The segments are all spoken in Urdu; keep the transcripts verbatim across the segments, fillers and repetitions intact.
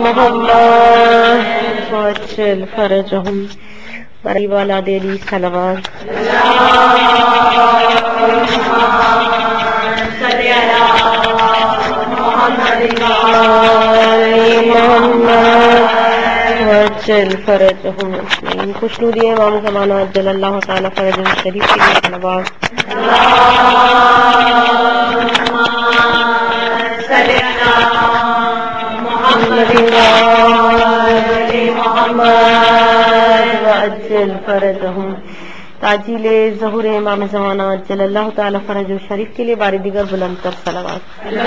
محمد وعجل فرجهم قریب والا دلی صلوات صلی علی محمد وعجل فرجهم اجمعین. خوشنودی امام زمانہ عجل اللہ تعالی فرجہ شریف کی صلوات صلی علی محمد محمد وعجل فرجهم. تاجیل ظہور امام زمانہ عجل اللہ تعالی فرج شریف کے لیے باری دیگر بلند تر صلوات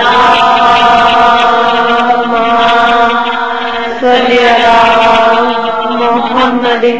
اللہم صلی علی محمد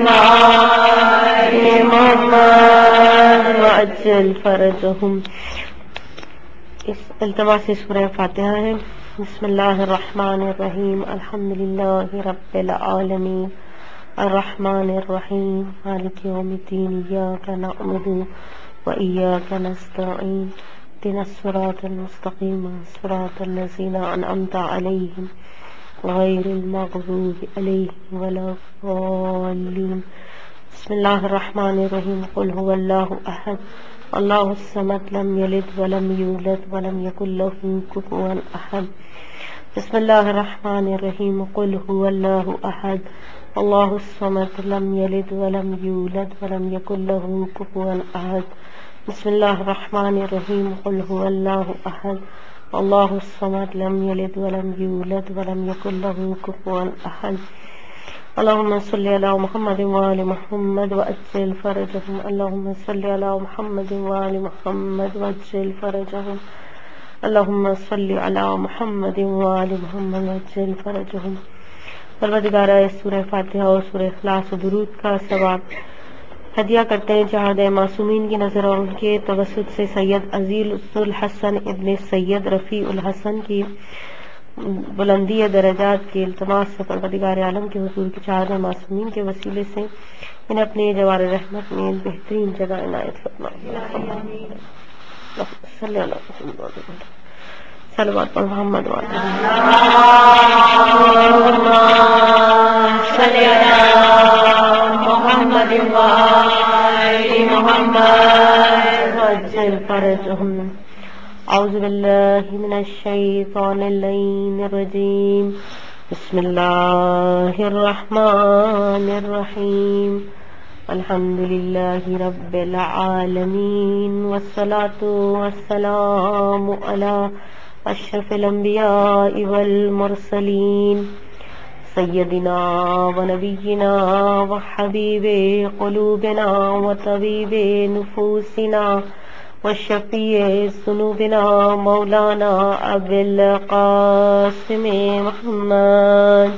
محمد وعجل فرجهم. اس التماس سے سورہ فاتحہ ہے. بسم اللہ الرحمن الرحیم الحمد للہ رب العالمین الرحمن الرحیم مالک یوم الدین ایاک نعبد و ایاک نستعین اهدنا الصراط المستقیم صراط الذین انعمت علیہم غیر المغضوب علیہم ولا الضالین. بسم اللہ الرحمن الرحیم قل هو اللہ احد اللہ الصمد لم یلد ولم یولد ولم یکن له کفوا احد. بسم اللہ الرحمن الرحیم قل هو اللہ احد اللہ الصمد لم یلد ولم یولد ولم یکن له کفوا احد. بسم اللہ الرحمن الرحیم قل هو اللہ احد اللہ الصمد لم یلد ولم یولد ولم یکن له کفوا احد. اللهم صل على محمد وآل محمد وأجل فرجهم. اللهم صل على محمد وآل محمد وأجل فرجهم. اللهم صل على محمد وآل محمد وأجل فرجهم. پروردگارہ سورہ فاتحہ اور سورہ اخلاص و درود کا ثواب ہدیہ کرتے ہیں جہاد معصومین کی نظر اور ان کے توسط سے سید عزیز الحسن ابن سید رفیع الحسن کی بلندی درجات کے التماس سے پروردگار عالم کے حضور کی چاہت معصومین کے وسیلے سے انہیں اپنے جوار رحمت میں بہترین جگہ عنایت فرمائے. صلی اللہ علیہ وسلم صلوات پر محمد وعلی صلی علی محمد وعلی محمد وعجل فرجهم. اعوذ باللہ من الشیطان اللعین الرجیم. بسم اللہ الرحمن الرحیم الحمد للہ رب العالمین والصلاة والسلام علی اشرف الانبیاء والمرسلین سیدنا ونبینا وحبیب قلوبنا وطبیب نفوسنا وشفیع ذنوبنا مولانا ابی القاسم محمد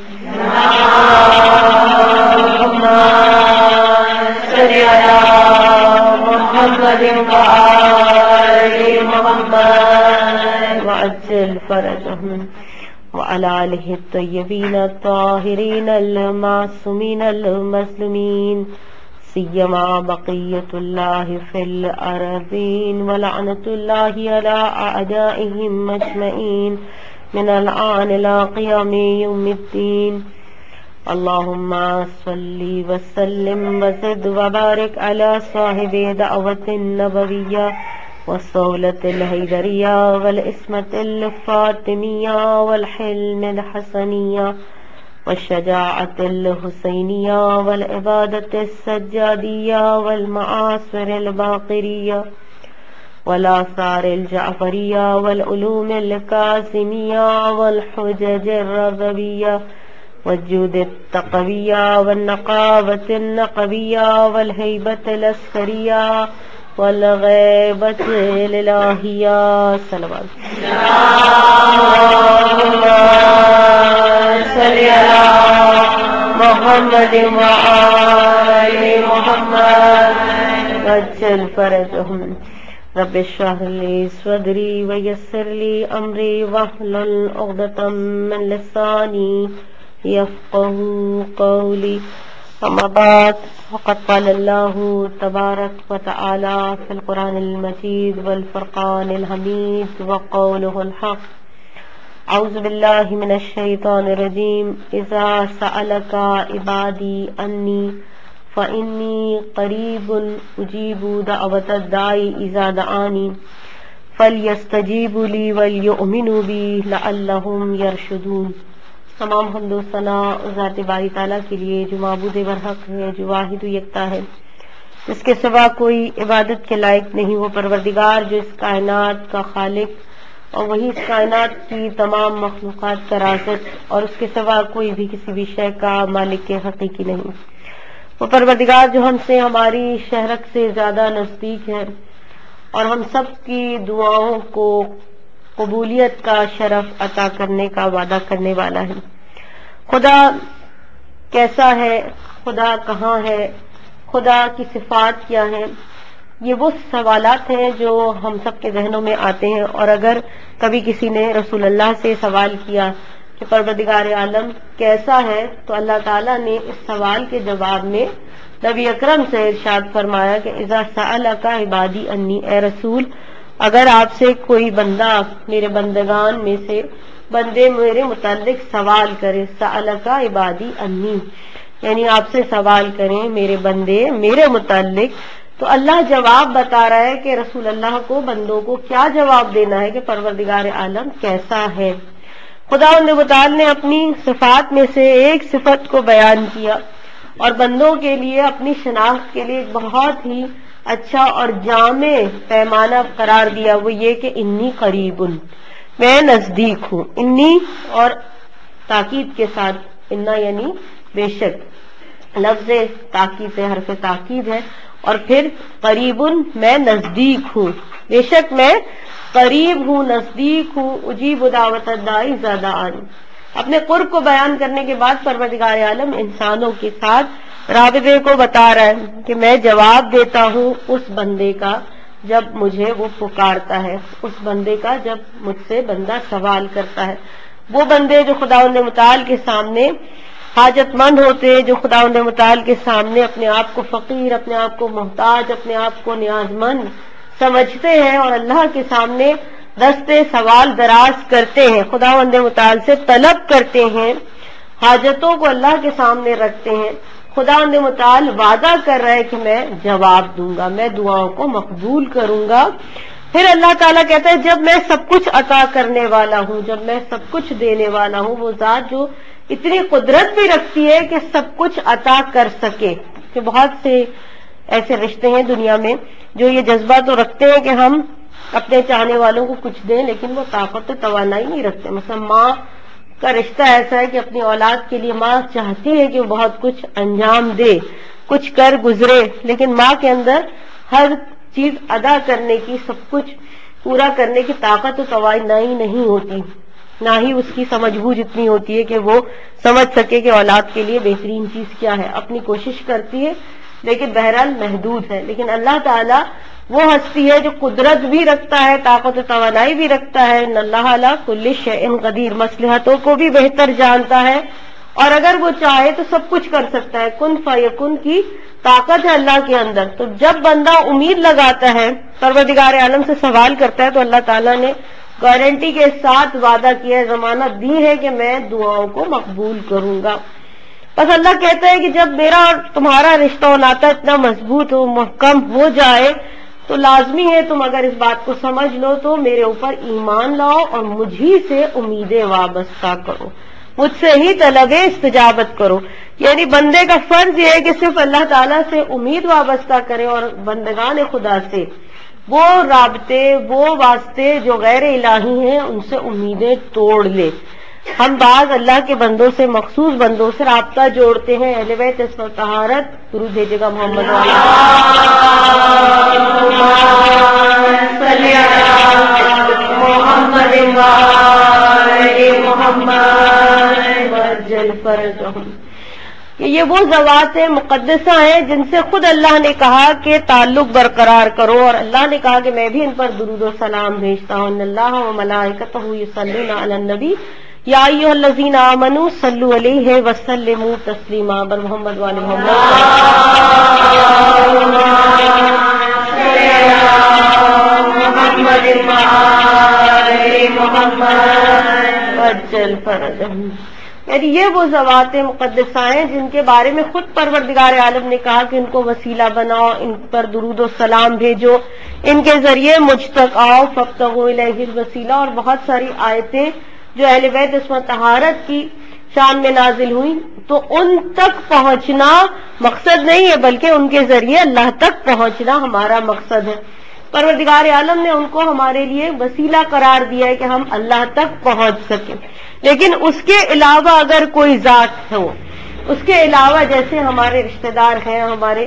صلی علی محمد وآل محمد وعجل فرجهم وعلى آلہ الطیبین الطاہرین المعصومین المظلومین سیما بقیت اللہ فی الارضین ولعنت اللہ علی اعدائهم اجمعین من الآن الى قیام یوم الدین. اللہم صلی وسلم وزد وبارک علی صاحب دعوت النبویہ والصولة الحیدریہ والعصمت الفاطمیہ والحلم الحسنیہ والشجاعة الحسینیہ والعبادة السجادیہ والمعاصر الباقریہ والآثار الجعفریہ والعلوم القاسمیہ والحجج الرضویہ والجود التقویہ والنقاوة النقویہ والہیبة العسکریہ والغیبة الالہیہ. صلوات صلی علی محمد وآل محمد وعجل فرجهم. رب اشرح لي صدري ويسر لي امري واحلل عقدة من لساني يفقهوا قولي. اما بعد فقد قال الله تبارك وتعالى في القرآن المجيد والفرقان الحميد وقوله الحق اعوذ باللہ من الشیطان الرجیم اذا سألک عبادی انی فإنی قریب اجیب دعوت الداعی اذا دعانی فلیستجیبوا لی ولیؤمنوا بی لعلہم یرشدون۔ تمام حمد و ثنا ذات باری تعالیٰ کے لیے جو معبود برحق ہے، جو واحد و یکتا ہے، جس کے سوا کوئی عبادت کے لائق نہیں، وہ پروردگار جو اس کائنات کا خالق اور وہی اس کائنات کی تمام مخلوقات کا رازق اور اس کے سوا کوئی بھی کسی بھی شے کا مالک کے حقیقی نہیں۔ وہ پروردگار جو ہم سے ہماری شہرت سے زیادہ نزدیک ہے اور ہم سب کی دعاؤں کو قبولیت کا شرف عطا کرنے کا وعدہ کرنے والا ہے۔ خدا کیسا ہے، خدا کہاں ہے، خدا کی صفات کیا ہیں، یہ وہ سوالات ہیں جو ہم سب کے ذہنوں میں آتے ہیں۔ اور اگر کبھی کسی نے رسول اللہ سے سوال کیا کہ پروردگار عالم کیسا ہے، تو اللہ تعالیٰ نے اس سوال کے جواب میں نبی اکرم سے ارشاد فرمایا کہ اذا سألک عبادی انی، اے رسول اگر آپ سے کوئی بندہ میرے بندگان میں سے بندے میرے متعلق سوال کرے، سألک عبادی انی یعنی آپ سے سوال کریں میرے بندے میرے متعلق، تو اللہ جواب بتا رہا ہے کہ رسول اللہ کو بندوں کو کیا جواب دینا ہے کہ پروردگار عالم کیسا ہے۔ خداوند متعال نے اپنی صفات میں سے ایک صفت کو بیان کیا اور بندوں کے لیے اپنی شناخت کے لیے ایک بہت ہی اچھا اور جامع پیمانہ قرار دیا، وہ یہ کہ انی قریب، میں نزدیک ہوں۔ انی اور تاکید کے ساتھ، انا یعنی بے شک، لفظ تاکید سے حرف تاکید ہے، اور پھر قریب میں نزدیک ہوں، بے شک میں قریب ہوں، نزدیک ہوں، اجیب دعوت الداعی اذا دعانی۔ اپنے قرب کو بیان کرنے کے بعد پروردگار عالم انسانوں کے ساتھ رابطے کو بتا رہا ہے کہ میں جواب دیتا ہوں اس بندے کا جب مجھے وہ پکارتا ہے، اس بندے کا جب مجھ سے بندہ سوال کرتا ہے۔ وہ بندے جو خداوند متعال کے سامنے حاجت مند ہوتے ہیں، جو خداوند متعال کے سامنے اپنے آپ کو فقیر، اپنے آپ کو محتاج، اپنے آپ کو نیاز مند سمجھتے ہیں اور اللہ کے سامنے دستے سوال دراز کرتے ہیں، خداوند متعال سے طلب کرتے ہیں، حاجتوں کو اللہ کے سامنے رکھتے ہیں، خداوند متعال وعدہ کر رہا ہے کہ میں جواب دوں گا، میں دعاؤں کو مقبول کروں گا۔ پھر اللہ تعالیٰ کہتا ہے جب میں سب کچھ عطا کرنے والا ہوں، جب میں سب کچھ دینے والا ہوں، وہ ذات جو اتنی قدرت بھی رکھتی ہے کہ سب کچھ عطا کر سکے، کہ بہت سے ایسے رشتے ہیں دنیا میں جو یہ جذبہ تو رکھتے ہیں کہ ہم اپنے چاہنے والوں کو کچھ دیں، لیکن وہ طاقت و توانائی نہیں رکھتے۔ مثلا ماں کا رشتہ ایسا ہے کہ اپنی اولاد کے لیے ماں چاہتی ہے کہ وہ بہت کچھ انجام دے، کچھ کر گزرے، لیکن ماں کے اندر ہر چیز ادا کرنے کی، سب کچھ پورا کرنے کی طاقت و توانائی نہیں ہوتی، نہ ہی اس کی سمجھ بوجھ اتنی ہوتی ہے کہ وہ سمجھ سکے کہ اولاد کے لیے بہترین چیز کیا ہے۔ اپنی کوشش کرتی ہے لیکن بہرحال محدود ہے۔ لیکن اللہ تعالیٰ وہ ہستی ہے جو قدرت بھی رکھتا ہے، طاقت و توانائی بھی رکھتا ہے، ان اللہ علی کل شیء قدیر، مصلحتوں کو بھی بہتر جانتا ہے، اور اگر وہ چاہے تو سب کچھ کر سکتا ہے۔ کن فیکن کی طاقت ہے اللہ کے اندر۔ تو جب بندہ امید لگاتا ہے، پروردگار عالم سے سوال کرتا ہے، تو اللہ تعالیٰ نے گارنٹی کے ساتھ وعدہ کیا ہے، ضمانت دی ہے کہ میں دعاؤں کو مقبول کروں گا۔ بس اللہ کہتا ہے کہ جب میرا اور تمہارا رشتہ و ناطہ اتنا مضبوط ہو، محکم ہو جائے، تو لازمی ہے تم اگر اس بات کو سمجھ لو تو میرے اوپر ایمان لاؤ اور مجھی سے امیدیں وابستہ کرو، مجھ سے ہی طلب استجابت کرو۔ یعنی بندے کا فرض یہ ہے کہ صرف اللہ تعالیٰ سے امید وابستہ کرے، اور بندگان خدا سے وہ رابطے، وہ واسطے جو غیر الہی ہیں، ان سے امیدیں توڑ لے۔ ہم بعض اللہ کے بندوں سے، مخصوص بندوں سے رابطہ جوڑتے ہیں، اہل بیت عصمت و طہارت، درود بھیجے گا محمد والا محمد محمد وجل فرجہم، کہ یہ وہ ذوات مقدسہ ہیں جن سے خود اللہ نے کہا کہ تعلق برقرار کرو، اور اللہ نے کہا کہ میں بھی ان پر درود و سلام بھیجتا ہوں۔ ان اللہ و ملائکتہ یصلون علی النبی یا ایھا الذین آمنوا صلوا علیہ وسلموا تسلیما، بر محمد وعلی محمد محمد وعجل فرجهم، یعنی یہ وہ ذوات مقدسہ ہیں جن کے بارے میں خود پروردگار عالم نے کہا کہ ان کو وسیلہ بناؤ، ان پر درود و سلام بھیجو، ان کے ذریعے مجھ تک آؤ، فابتغوا الیہ الوسیلہ، اور بہت ساری آیتیں جو اہل بیت عصمت طہارت کی شان میں نازل ہوئی، تو ان تک پہنچنا مقصد نہیں ہے بلکہ ان کے ذریعے اللہ تک پہنچنا ہمارا مقصد ہے۔ پروردگار عالم نے ان کو ہمارے لیے وسیلہ قرار دیا ہے کہ ہم اللہ تک پہنچ سکیں، لیکن اس کے علاوہ اگر کوئی ذات ہو، اس کے علاوہ جیسے ہمارے رشتہ دار ہیں، ہمارے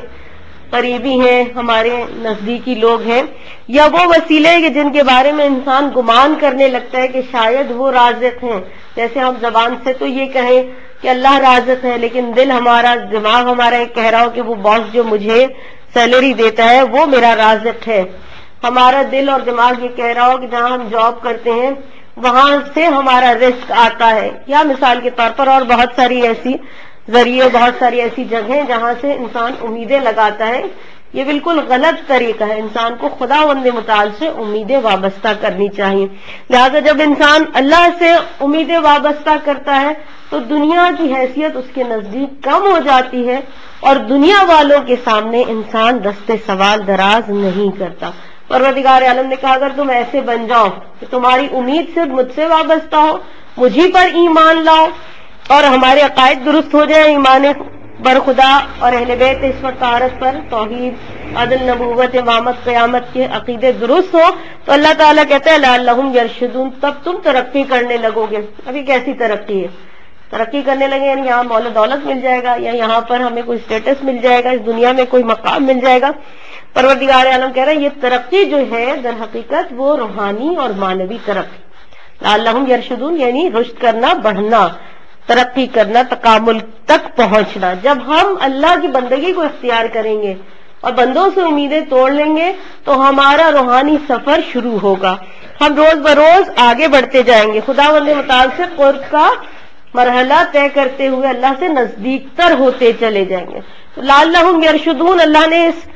قریبی ہیں، ہمارے نزدیکی لوگ ہیں، یا وہ وسیلے کہ جن کے بارے میں انسان گمان کرنے لگتا ہے کہ شاید وہ رازق ہیں، جیسے ہم زبان سے تو یہ کہیں کہ اللہ رازق ہے، لیکن دل ہمارا، دماغ ہمارا یہ کہہ رہا ہو کہ وہ باس جو مجھے سیلری دیتا ہے وہ میرا رازق ہے، ہمارا دل اور دماغ یہ کہہ رہا ہو کہ جہاں ہم جاب کرتے ہیں وہاں سے ہمارا رزق آتا ہے، یا مثال کے طور پر اور بہت ساری ایسی ذریعے، بہت ساری ایسی جگہیں جہاں سے انسان امیدیں لگاتا ہے، یہ بالکل غلط طریقہ ہے۔ انسان کو خداوند متعال سے امیدیں وابستہ کرنی چاہیے، لہذا جب انسان اللہ سے امیدیں وابستہ کرتا ہے تو دنیا کی حیثیت اس کے نزدیک کم ہو جاتی ہے، اور دنیا والوں کے سامنے انسان دست سوال دراز نہیں کرتا۔ پروردگار عالم نے کہا اگر تم ایسے بن جاؤ کہ تمہاری امید صرف مجھ سے وابستہ ہو، مجھے پر ایمان لاؤ اور ہمارے عقائد درست ہو جائیں، ایمان بر خدا اور اہل بیت عصمت طہارت پر، توحید، عدل، نبوت، امامت، قیامت کے عقیدے درست ہو، تو اللہ تعالیٰ کہتا ہے لعلہم یرشدون، تب تم ترقی کرنے لگو گے۔ ابھی کیسی ترقی ہے؟ ترقی کرنے لگے یعنی یہاں مول و دولت مل جائے گا، یا یہاں پر ہمیں کوئی اسٹیٹس مل جائے گا، اس دنیا میں کوئی مقام مل جائے گا۔ پروردگار عالم کہہ رہا ہے یہ ترقی جو ہے در حقیقت وہ روحانی اور معنوی ترقی، لعلہم یرشدون یعنی رشد کرنا، بڑھنا، ترقی کرنا، تکامل تک پہنچنا۔ جب ہم اللہ کی بندگی کو اختیار کریں گے اور بندوں سے امیدیں توڑ لیں گے تو ہمارا روحانی سفر شروع ہوگا، ہم روز بروز آگے بڑھتے جائیں گے، خداوند متعال سے قرب کا مرحلہ طے کرتے ہوئے اللہ سے نزدیک تر ہوتے چلے جائیں گے۔ لعلہم یرشدون، اللہ نے اس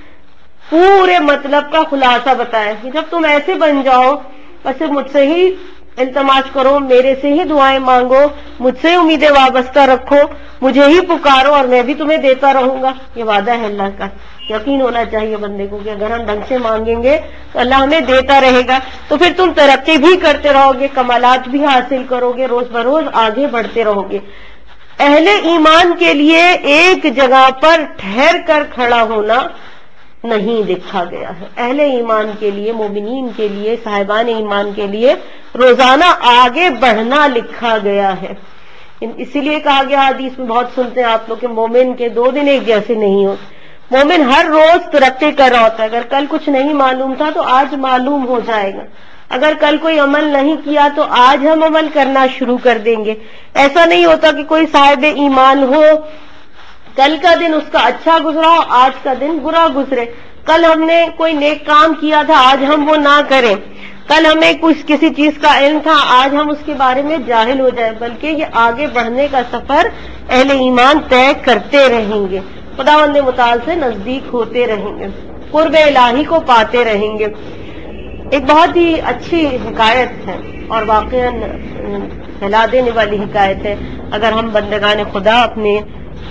پورے مطلب کا خلاصہ بتایا کہ جب تم ایسے بن جاؤ اور صرف مجھ سے ہی التماس کرو، میرے سے ہی دعائیں مانگو، مجھ سے امیدیں وابستہ رکھو، مجھے ہی پکارو اور میں بھی تمہیں دیتا رہوں گا، یہ وعدہ ہے اللہ کا۔ یقین ہونا چاہیے بندے کو کہ اگر ہم ڈھنگ سے مانگیں گے تو اللہ ہمیں دیتا رہے گا، تو پھر تم ترقی بھی کرتے رہو گے، کمالات بھی حاصل کرو گے، روز بروز آگے بڑھتے رہو گے۔ اہل ایمان کے لیے ایک جگہ پر ٹھہر کر کھڑا ہونا نہیں لکھا گیا ہے، اہل ایمان کے لیے، مومنین کے لیے، صاحبان ایمان کے لیے روزانہ آگے بڑھنا لکھا گیا ہے۔ اسی لیے کہا گیا، حدیث میں بہت سنتے ہیں آپ لوگ کہ مومن کے دو دن ایک جیسے نہیں ہوتے، مومن ہر روز ترقی کر رہا ہوتا ہے، اگر کل کچھ نہیں معلوم تھا تو آج معلوم ہو جائے گا، اگر کل کوئی عمل نہیں کیا تو آج ہم عمل کرنا شروع کر دیں گے۔ ایسا نہیں ہوتا کہ کوئی صاحب ایمان ہو، کل کا دن اس کا اچھا گزرا ہو، آج کا دن برا گزرے، کل ہم نے کوئی نیک کام کیا تھا آج ہم وہ نہ کریں، کل ہمیں کچھ کسی چیز کا علم تھا آج ہم اس کے بارے میں جاہل ہو جائیں، بلکہ یہ آگے بڑھنے کا سفر اہل ایمان طے کرتے رہیں گے، خداوند متعال سے نزدیک ہوتے رہیں گے، قرب الہی کو پاتے رہیں گے۔ ایک بہت ہی اچھی حکایت ہے اور واقعاً ہلا دینے والی حکایت ہے، اگر ہم بندگان خدا اپنے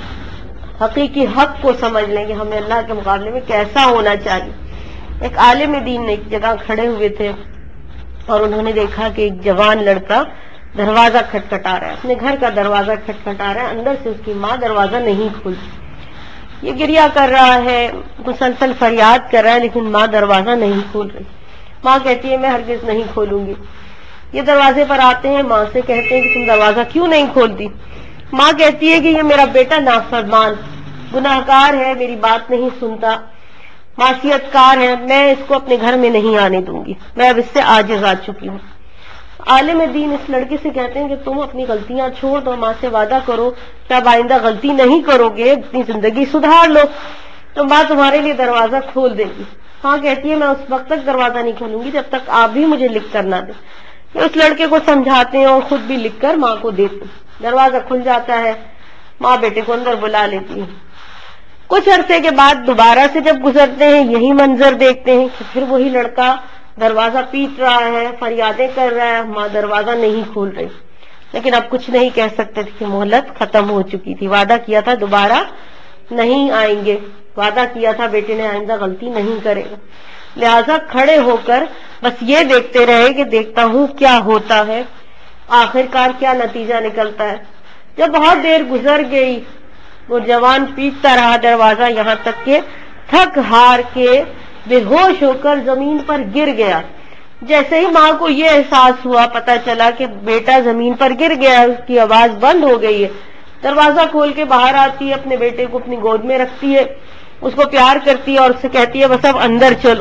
حقیقی حق کو سمجھ لیں کہ ہمیں اللہ کے مقابلے میں کیسا ہونا چاہیے۔ ایک عالم دین نے ایک جگہ کھڑے ہوئے تھے اور انہوں نے دیکھا کہ ایک جوان لڑکا دروازہ کھٹکھٹا رہا ہے، اپنے گھر کا دروازہ کھٹکھٹا رہا ہے، اندر سے اس کی ماں دروازہ نہیں کھولتی، یہ گریا کر رہا ہے، مسلسل فریاد کر رہا ہے، لیکن ماں دروازہ نہیں کھول رہی۔ ماں کہتی ہے میں ہرگز نہیں کھولوں گی۔ یہ دروازے پر آتے ہیں، ماں سے کہتے ہیں کہ تم دروازہ کیوں نہیں کھولتی؟ ماں کہتی ہے کہ یہ میرا بیٹا نافرمان، گناہ گار ہے، میری بات نہیں سنتا، معصیت کار ہے، میں اس کو اپنے گھر میں نہیں آنے دوں گی، میں اب اس سے عاجز آ چکی ہوں۔ عالم دین اس لڑکے سے کہتے ہیں کہ تم اپنی غلطیاں چھوڑ دو، ماں سے وعدہ کرو کہ اب آئندہ غلطی نہیں کرو گے، اپنی زندگی سدھار لو تو ماں تمہارے لیے دروازہ کھول دے گی۔ ماں کہتی ہے میں اس وقت تک دروازہ نہیں کھولوں گی جب تک آپ بھی مجھے لکھ کر نہ دیں۔ اس لڑکے کو سمجھاتے ہیں اور خود بھی لکھ کر ماں کو دیتے ہیں، دروازہ کھل جاتا ہے، ماں بیٹے کو اندر بلا لیتی ہے۔ کچھ عرصے کے بعد دوبارہ سے جب گزرتے ہیں یہی منظر دیکھتے ہیں کہ پھر وہی لڑکا دروازہ پیٹ رہا ہے، فریادیں کر رہا ہے، ماں دروازہ نہیں کھول رہی۔ لیکن اب کچھ نہیں کہہ سکتے تھے کہ مہلت ختم ہو چکی تھی. وعدہ کیا تھا دوبارہ نہیں آئیں گے, وعدہ کیا تھا بیٹے نے آئندہ غلطی نہیں کرے گا, لہذا کھڑے ہو کر بس یہ دیکھتے رہے کہ دیکھتا ہوں کیا ہوتا ہے, آخر کار کیا نتیجہ نکلتا ہے. جب بہت دیر گزر گئی وہ جوان پیٹتا رہا دروازہ, یہاں تک کہ تھک ہار کے بے ہوش ہو کر زمین پر گر گیا. جیسے ہی ماں کو یہ احساس ہوا, پتا چلا کہ بیٹا زمین پر گر گیا, اس کی آواز بند ہو گئی ہے. دروازہ کھول کے باہر آتی ہے, اپنے بیٹے کو اپنی گود میں رکھتی ہے, اس کو پیار کرتی ہے اور اس سے کہتی ہے بس اب اندر چلو.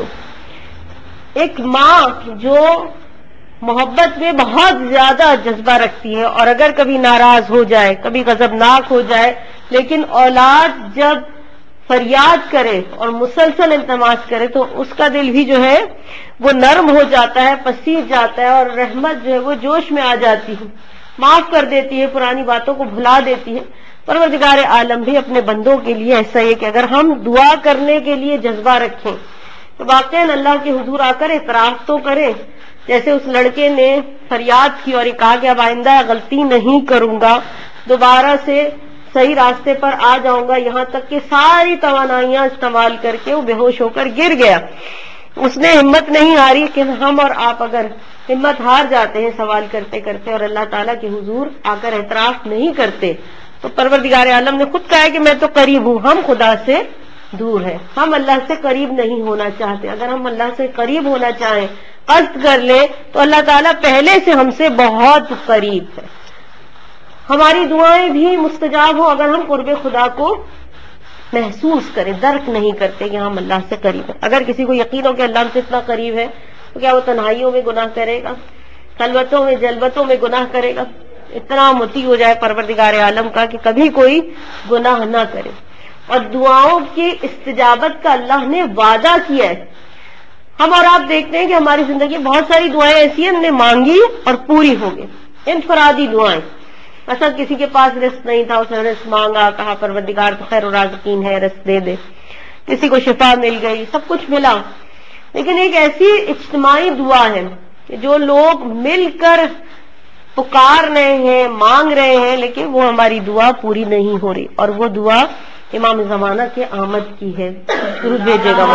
ایک ماں جو محبت میں بہت زیادہ جذبہ رکھتی ہے, اور اگر کبھی ناراض ہو جائے, کبھی غضبناک ہو جائے, لیکن اولاد جب فریاد کرے اور مسلسل التماس کرے تو اس کا دل بھی جو ہے وہ نرم ہو جاتا ہے, پسیج جاتا ہے, اور رحمت جو ہے وہ جوش میں آ جاتی ہے, معاف کر دیتی ہے, پرانی باتوں کو بھلا دیتی ہے. پروردگار عالم بھی اپنے بندوں کے لیے ایسا ہی ہے کہ اگر ہم دعا کرنے کے لیے جذبہ رکھیں تو واقعاً اللہ کے حضور آ کر اعتراف تو کریں, جیسے اس لڑکے نے فریاد کی اور یہ کہا کہ اب آئندہ غلطی نہیں کروں گا, دوبارہ سے صحیح راستے پر آ جاؤں گا, یہاں تک کہ ساری توانائیاں استعمال کر کے وہ بے ہوش ہو کر گر گیا. اس نے ہمت نہیں ہاری کہ ہم اور آپ اگر ہمت ہار جاتے ہیں سوال کرتے کرتے اور اللہ تعالیٰ کے حضور آ کر اعتراف نہیں کرتے, تو پروردگار عالم نے خود کہا ہے کہ میں تو قریب ہوں, ہم خدا سے دور ہیں, ہم اللہ سے قریب نہیں ہونا چاہتے. اگر ہم اللہ سے قریب ہونا چاہیں, قصد کر لیں, تو اللہ تعالیٰ پہلے سے ہم سے بہت قریب ہے. ہماری دعائیں بھی مستجاب ہوں اگر ہم قرب خدا کو محسوس کریں, درک نہیں کرتے کہ ہم اللہ سے قریب ہیں. اگر کسی کو یقین ہو کہ اللہ ہم سے اتنا قریب ہے تو کیا وہ تنہائیوں میں گناہ کرے گا, خلوتوں میں جلوتوں میں گناہ کرے گا؟ اتنا مطیع ہو جائے پروردگار عالم کا کہ کبھی کوئی گناہ نہ کرے. اور دعاؤں کی استجابت کا اللہ نے وعدہ کیا ہے. ہم اور آپ دیکھتے ہیں کہ ہماری زندگی بہت ساری دعائیں ایسی ہیں ہم نے مانگی اور پوری ہو گئی, انفرادی دعائیں. اصل کسی کے پاس رزق نہیں تھا, اس نے رزق مانگا, کہا پروردگار تو خیر الرازقین ہے, رزق دے دے. کسی کو شفا مل گئی, سب کچھ ملا. لیکن ایک ایسی اجتماعی دعا ہے کہ جو لوگ مل کر پکار رہے ہیں, مانگ رہے ہیں, لیکن وہ ہماری دعا پوری نہیں ہو رہی, اور وہ دعا امام زمانہ کے آمد کی ہے. درود بھیجے گا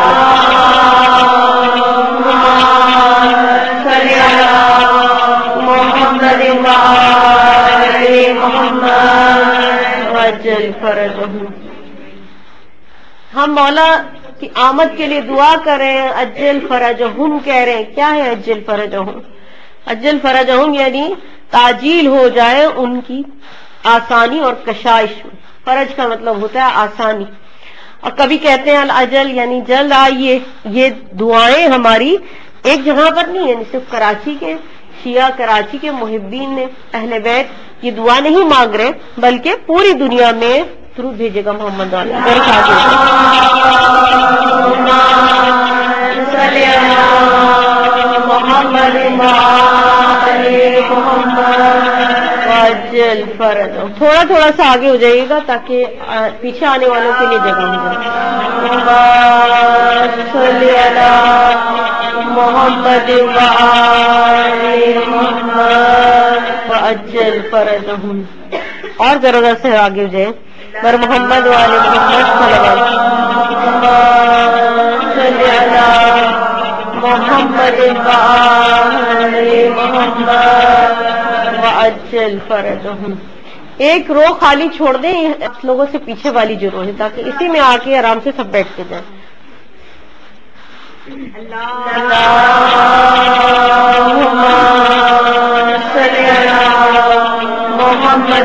محمد وعجل فرجہم. ہم مولا کی آمد کے لیے دعا کر رہے ہیں, اجل فرجہم کہہ رہے ہیں. کیا ہے اجل فرجہم؟ اجل فرجہم یعنی تاجیل ہو جائے ان کی آسانی اور کشائش میں. فرج کا مطلب ہوتا ہے آسانی, اور کبھی کہتے ہیں الاجل یعنی جلد آئیے. یہ دعائیں ہماری ایک جگہ پر نہیں ہے, صرف کراچی کے شیعہ, کراچی کے محبین نے, اہل بیت یہ دعا نہیں مانگ رہے, بلکہ پوری دنیا میں درود بھیجے گا محمد علیہ محمد وعجل فرجہم. تھوڑا تھوڑا سا آگے ہو جائیے گا تاکہ پیچھے آنے والوں کے لیے جگہ ہو جائے. محمد وعجل فرجہم. اور ذرا ذرا سے آگے ہو جائے. بر محمد والے محمد محمد وعجل فرجہم. ایک رو خالی چھوڑ دیں لوگوں سے پیچھے والی جو رو ہے, تاکہ اسی میں آ کے آرام سے سب بیٹھ کے جائیں. محمد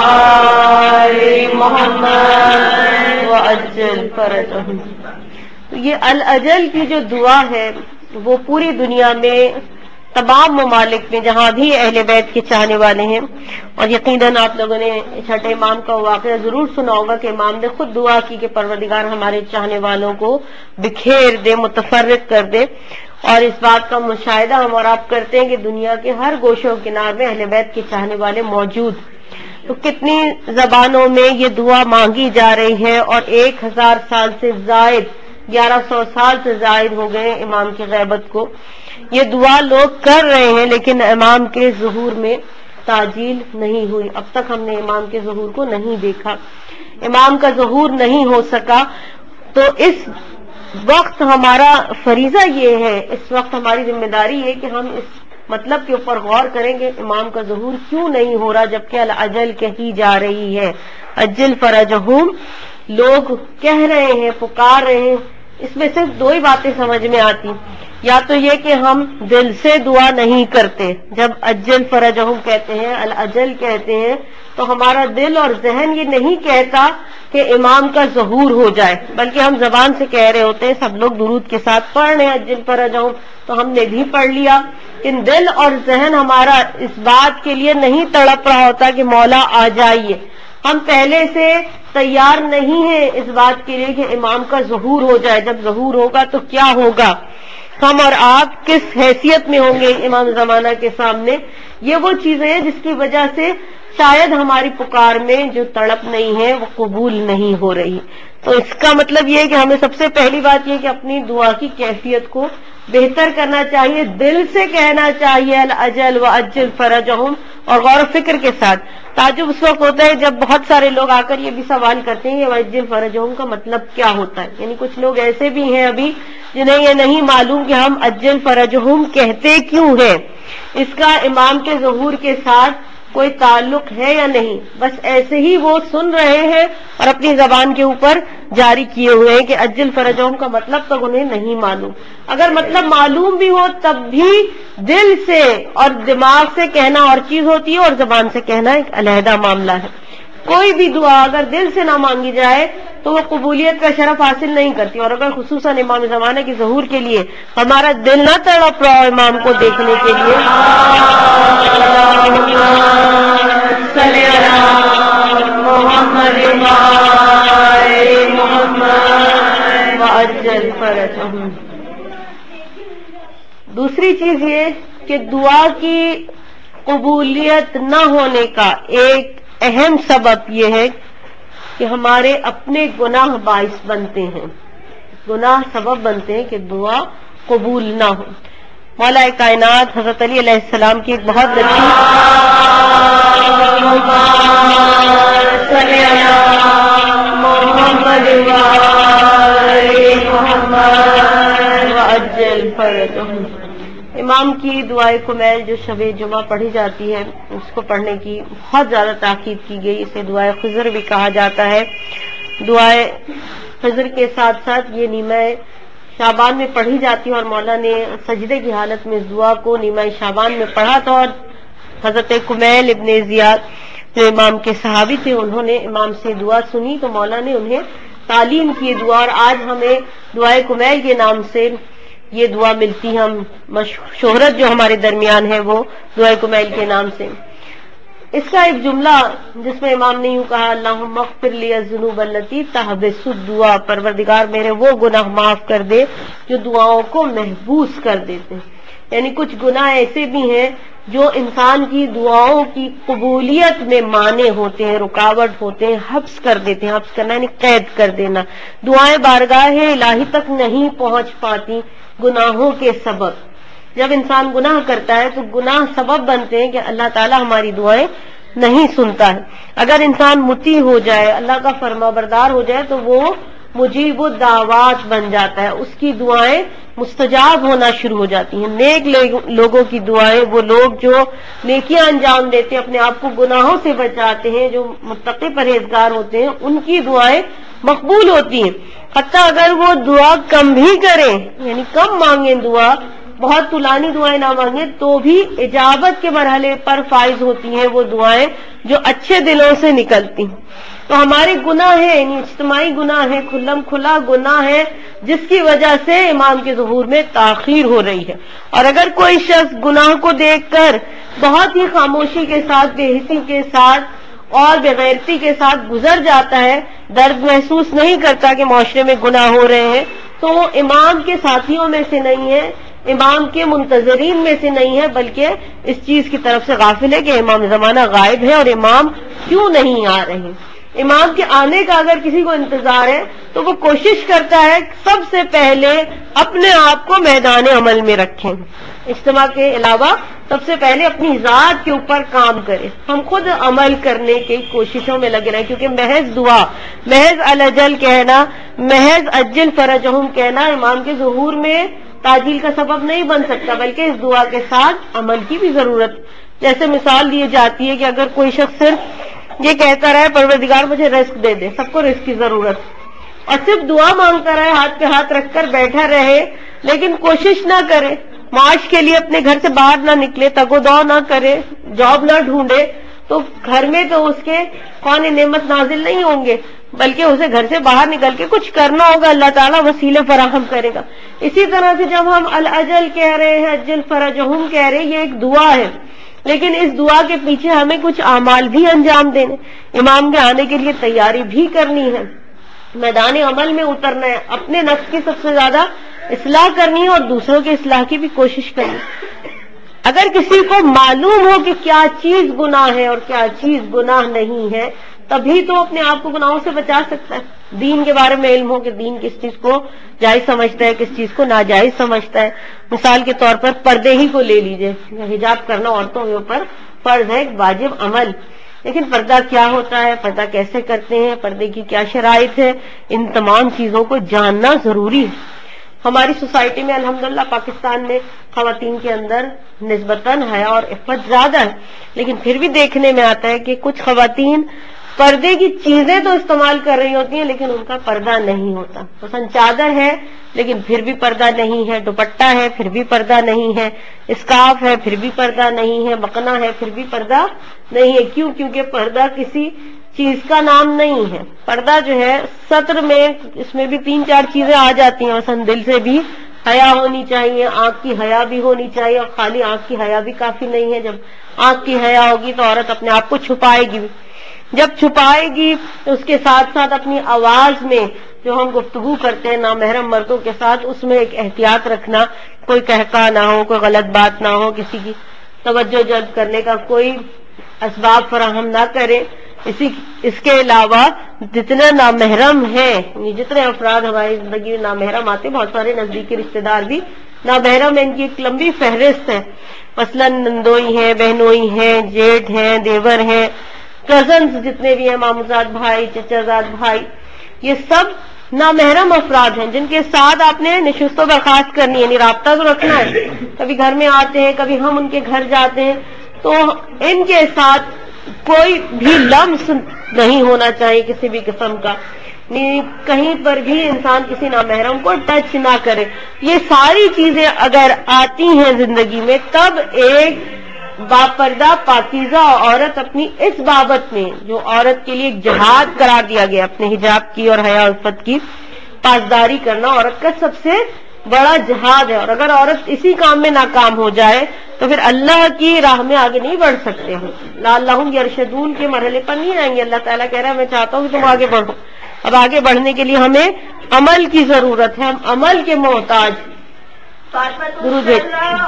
محمد وعجل فرجہم. یہ الاجل کی جو دعا ہے وہ پوری دنیا میں تمام ممالک میں جہاں بھی اہل بیت کے چاہنے والے ہیں, اور یقیناً آپ لوگوں نے چھٹے امام کا واقعہ ضرور سنا ہوگا کہ امام نے خود دعا کی کہ پروردگار ہمارے چاہنے والوں کو بکھیر دے, متفرق کر دے. اور اس بات کا مشاہدہ ہم اور آپ کرتے ہیں کہ دنیا کے ہر گوشے و کنار میں اہل بیت کے چاہنے والے موجود. تو کتنی زبانوں میں یہ دعا مانگی جا رہی ہے, اور ایک ہزار سال سے زائد, گیارہ سو سال سے زائد ہو گئے امام کی غیبت کو. یہ دعا لوگ کر رہے ہیں, لیکن امام کے ظہور میں تعجیل نہیں ہوئی، اب تک ہم نے امام کے ظہور کو نہیں دیکھا، امام کا ظہور نہیں ہو سکا، تو اس وقت ہمارا فریضہ یہ ہے، اس وقت ہماری ذمہ داری ہے کہ ہم اس مطلب کے اوپر غور کریں گے امام کا ظہور کیوں نہیں ہو رہا جبکہ العجل کہی جا رہی ہے، عجل فرجہم لوگ کہہ رہے ہیں، پکار رہے ہیں۔ اس میں صرف دو ہی باتیں سمجھ میں آتی، یا تو یہ کہ ہم دل سے دعا نہیں کرتے، جب عجل فرجہم کہتے ہیں، العجل کہتے ہیں، تو ہمارا دل اور ذہن یہ نہیں کہتا کہ امام کا ظہور ہو جائے، بلکہ ہم زبان سے کہہ رہے ہوتے ہیں، سب لوگ درود کے ساتھ پڑھ رہے ہیں عجل فرجہم، تو ہم نے بھی پڑھ لیا، لیکن دل اور ذہن ہمارا اس بات کے لیے نہیں تڑپ رہا ہوتا کہ مولا آ جائیے، ہم پہلے سے تیار نہیں ہیں اس بات کے لیے کہ امام کا ظہور ہو جائے، جب ظہور ہوگا تو کیا ہوگا، ہم اور آپ کس حیثیت میں ہوں گے امام زمانہ کے سامنے، یہ وہ چیزیں ہیں جس کی وجہ سے شاید ہماری پکار میں جو تڑپ نہیں ہے وہ قبول نہیں ہو رہی۔ تو اس کا مطلب یہ ہے کہ ہمیں سب سے پہلی بات یہ کہ اپنی دعا کی کیفیت کو بہتر کرنا چاہیے، دل سے کہنا چاہیے العجل وعجل فرجہم، اور غور و فکر کے ساتھ۔ تعجب اس وقت ہوتا ہے جب بہت سارے لوگ آ کر یہ بھی سوال کرتے ہیں کہ وعجل فرجہم کا مطلب کیا ہوتا ہے، یعنی کچھ لوگ ایسے بھی ہیں ابھی جنہیں یہ نہیں معلوم کہ ہم عجل فرجہم کہتے کیوں ہیں، اس کا امام کے ظہور کے ساتھ کوئی تعلق ہے یا نہیں، بس ایسے ہی وہ سن رہے ہیں اور اپنی زبان کے اوپر جاری کیے ہوئے ہیں کہ عجل فرجہم کا مطلب تو انہیں نہیں معلوم، اگر مطلب معلوم بھی ہو تب بھی دل سے اور دماغ سے کہنا اور چیز ہوتی ہے اور زبان سے کہنا ایک علیحدہ معاملہ ہے۔ کوئی بھی دعا اگر دل سے نہ مانگی جائے تو وہ قبولیت کا شرف حاصل نہیں کرتی، اور اگر خصوصاً امام زمانہ کے ظہور کے لیے ہمارا دل نہ تڑپ رہا ہو امام کو دیکھنے کے لیے، وعجل فرجہم۔ دوسری چیز یہ کہ دعا کی قبولیت نہ ہونے کا ایک اہم سبب یہ ہے کہ ہمارے اپنے گناہ باعث بنتے ہیں، گناہ سبب بنتے ہیں کہ دعا قبول نہ ہو۔ مولا کائنات حضرت علی علیہ السلام کی ایک بہت لطیف امام کی دعائے کمیل جو شب جمعہ پڑھی جاتی ہے، اس کو پڑھنے کی بہت زیادہ تاکید کی گئی، اسے دعائے خضر بھی کہا جاتا ہے۔ دعائے خضر کے ساتھ ساتھ یہ نیمہ شعبان میں پڑھی جاتی ہے، اور مولا نے سجدے کی حالت میں اس دعا کو نیمہ شعبان میں پڑھا تھا، اور حضرت کمیل ابن زیاد جو امام کے صحابی تھے انہوں نے امام سے دعا سنی تو مولا نے انہیں تعلیم کی دعا، اور آج ہمیں دعائے کمیل کے نام سے یہ دعا ملتی، ہم شہرت جو ہمارے درمیان ہے وہ دعائے کمیل کے نام سے۔ اس کا ایک جملہ جس میں امام نے یوں کہا، اللہم اغفر لی الذنوب التی تحبس الدعاء، پروردگار میرے وہ گناہ معاف کر دے جو دعاؤں کو محبوس کر دیتے ہیں، یعنی کچھ گناہ ایسے بھی ہیں جو انسان کی دعاؤں کی قبولیت میں مانع ہوتے ہیں، رکاوٹ ہوتے ہیں، حبس کر دیتے ہیں، حبس کرنا یعنی قید کر دینا، دعائیں بارگاہ الہی تک نہیں پہنچ پاتی گناہوں کے سبب۔ جب انسان گناہ کرتا ہے تو گناہ سبب بنتے ہیں کہ اللہ تعالی ہماری دعائیں نہیں سنتا ہے۔ اگر انسان مطیع ہو جائے، اللہ کا فرما بردار ہو جائے تو وہ مجیب الدعوات بن جاتا ہے، اس کی دعائیں مستجاب ہونا شروع ہو جاتی ہیں۔ نیک لوگوں کی دعائیں، وہ لوگ جو نیکیاں انجام دیتے ہیں، اپنے آپ کو گناہوں سے بچاتے ہیں، جو متقی پرہیزگار ہوتے ہیں، ان کی دعائیں مقبول ہوتی ہیں، حتیٰ اگر وہ دعا کم بھی کریں، یعنی کم مانگیں دعا، بہت طولانی دعائیں نہ مانگیں، تو بھی اجابت کے مرحلے پر فائز ہوتی ہیں وہ دعائیں جو اچھے دلوں سے نکلتی ہیں۔ تو ہمارے گناہ ہیں، یعنی اجتماعی گناہ ہے، کھلم کھلا گناہ ہے، جس کی وجہ سے امام کے ظہور میں تاخیر ہو رہی ہے۔ اور اگر کوئی شخص گناہ کو دیکھ کر بہت ہی خاموشی کے ساتھ، بے حسی کے ساتھ اور بغیرتی کے ساتھ گزر جاتا ہے، درد محسوس نہیں کرتا کہ معاشرے میں گناہ ہو رہے ہیں، تو وہ امام کے ساتھیوں میں سے نہیں ہے، امام کے منتظرین میں سے نہیں ہے، بلکہ اس چیز کی طرف سے غافل ہے کہ امام زمانہ غائب ہے اور امام کیوں نہیں آ رہے ہیں۔ امام کے آنے کا اگر کسی کو انتظار ہے تو وہ کوشش کرتا ہے سب سے پہلے اپنے آپ کو میدان عمل میں رکھیں، اجتماع کے علاوہ سب سے پہلے اپنی ذات کے اوپر کام کرے، ہم خود عمل کرنے کی کوششوں میں لگے رہیں، کیونکہ محض دعا، محض الاجل کہنا، محض اجل فرجہم کہنا امام کے ظہور میں تعجیل کا سبب نہیں بن سکتا، بلکہ اس دعا کے ساتھ عمل کی بھی ضرورت۔ جیسے مثال دی جاتی ہے کہ اگر کوئی شخص صرف یہ کہتا رہے پروردگار مجھے رزق دے دے، سب کو رزق کی ضرورت، اور صرف دعا مانگتا رہے، ہاتھ پہ ہاتھ رکھ کر بیٹھا رہے، لیکن کوشش نہ کرے، معاش کے لیے اپنے گھر سے باہر نہ نکلے، تگ و دو نہ کرے، جاب نہ ڈھونڈے، تو گھر میں تو اس کے خوان نعمت نازل نہیں ہوں گے، بلکہ اسے گھر سے باہر نکل کے کچھ کرنا ہوگا، اللہ تعالیٰ وسیلے فراہم کرے گا۔ اسی طرح سے جب ہم الاجل کہہ رہے ہیں، اجل فرجہم کہہ رہے ہیں، یہ ایک دعا ہے، لیکن اس دعا کے پیچھے ہمیں کچھ اعمال بھی انجام دینے، امام کے آنے کے لیے تیاری بھی کرنی ہے، میدان عمل میں اترنا ہے، اپنے نفس کی سب سے زیادہ اصلاح کرنی ہے اور دوسروں کی اصلاح کی بھی کوشش کرنی ہے۔ اگر کسی کو معلوم ہو کہ کیا چیز گناہ ہے اور کیا چیز گناہ نہیں ہے، تبھی تو اپنے آپ کو گناہوں سے بچا سکتا ہے۔ دین کے بارے میں علم ہو کہ دین کس چیز کو جائز سمجھتا ہے، کس چیز کو ناجائز سمجھتا ہے۔ مثال کے طور پر پردے ہی کو لے لیجئے، حجاب کرنا عورتوں کے اوپر فرض ہے، ایک واجب عمل، لیکن پردہ کیا ہوتا ہے، پردہ کیسے کرتے ہیں، پردے کی کیا شرائط ہے، ان تمام چیزوں کو جاننا ضروری ہے۔ ہماری سوسائٹی میں الحمدللہ پاکستان میں خواتین کے اندر نسبتاً حیا اور عفت زیادہ ہے، لیکن پھر بھی دیکھنے میں آتا ہے کہ کچھ خواتین پردے کی چیزیں تو استعمال کر رہی ہوتی ہیں لیکن ان کا پردہ نہیں ہوتا، مثلا چادر ہے لیکن پھر بھی پردہ نہیں ہے، دوپٹہ ہے پھر بھی پردہ نہیں ہے، اسکارف ہے پھر بھی پردہ نہیں ہے، مکنا ہے پھر بھی پردہ نہیں ہے۔ کیوں؟ کیونکہ پردہ کسی چیز کا نام نہیں ہے، پردہ جو ہے سطر میں اس میں بھی تین چار چیزیں آ جاتی ہیں، مثلا دل سے بھی حیا ہونی چاہیے، آنکھ کی حیا بھی ہونی چاہیے، اور خالی آنکھ کی حیا بھی کافی نہیں ہے، جب آنکھ کی حیا ہوگی تو عورت اپنے آپ کو چھپائے گی، جب چھپائے گی تو اس کے ساتھ ساتھ اپنی آواز میں جو ہم گفتگو کرتے ہیں نامحرم مردوں کے ساتھ، اس میں ایک احتیاط رکھنا، کوئی کہکا نہ ہو، کوئی غلط بات نہ ہو، کسی کی توجہ جلب کرنے کا کوئی اسباب فراہم نہ کرے۔ اسی اس کے علاوہ جتنے نامحرم ہیں، جتنے افراد ہماری زندگی میں نامحرم آتے، بہت سارے نزدیکی رشتے دار بھی نامحرم ہیں، ان کی ایک لمبی فہرست ہے، مثلا نندوئی ہیں، بہنوئی ہیں، جیٹھ ہیں، دیور ہیں، کزنز جتنے بھی ہیں، ماموزاد بھائی، چچا زاد بھائی، یہ سب نامحرم افراد ہیں جن کے ساتھ آپ نے نشست و برخاست کرنی ہے، یعنی رابطہ تو رکھنا ہے، کبھی گھر میں آتے ہیں، کبھی ہم ان کے گھر جاتے ہیں، تو ان کے ساتھ کوئی بھی لمس نہیں ہونا چاہیے کسی بھی قسم کا، کہیں پر بھی انسان کسی نامحرم کو ٹچ نہ کرے۔ یہ ساری چیزیں اگر آتی ہیں زندگی میں، تب ایک باپردہ پاکیزہ عورت اپنی اس بابت میں جو عورت کے لیے ایک جہاد قرار دیا گیا، اپنے حجاب کی اور حیا عفت کی پاسداری کرنا عورت کا سب سے بڑا جہاد ہے، اور اگر عورت اسی کام میں ناکام ہو جائے تو پھر اللہ کی راہ میں آگے نہیں بڑھ سکتے ہیں، لعلہم یرشدون کے مرحلے پر نہیں آئیں گے۔ اللہ تعالیٰ کہہ رہا ہے میں چاہتا ہوں کہ تم آگے بڑھو، اب آگے بڑھنے کے لیے ہمیں عمل کی ضرورت ہے، ہم عمل کے محتاج۔ درود بھیج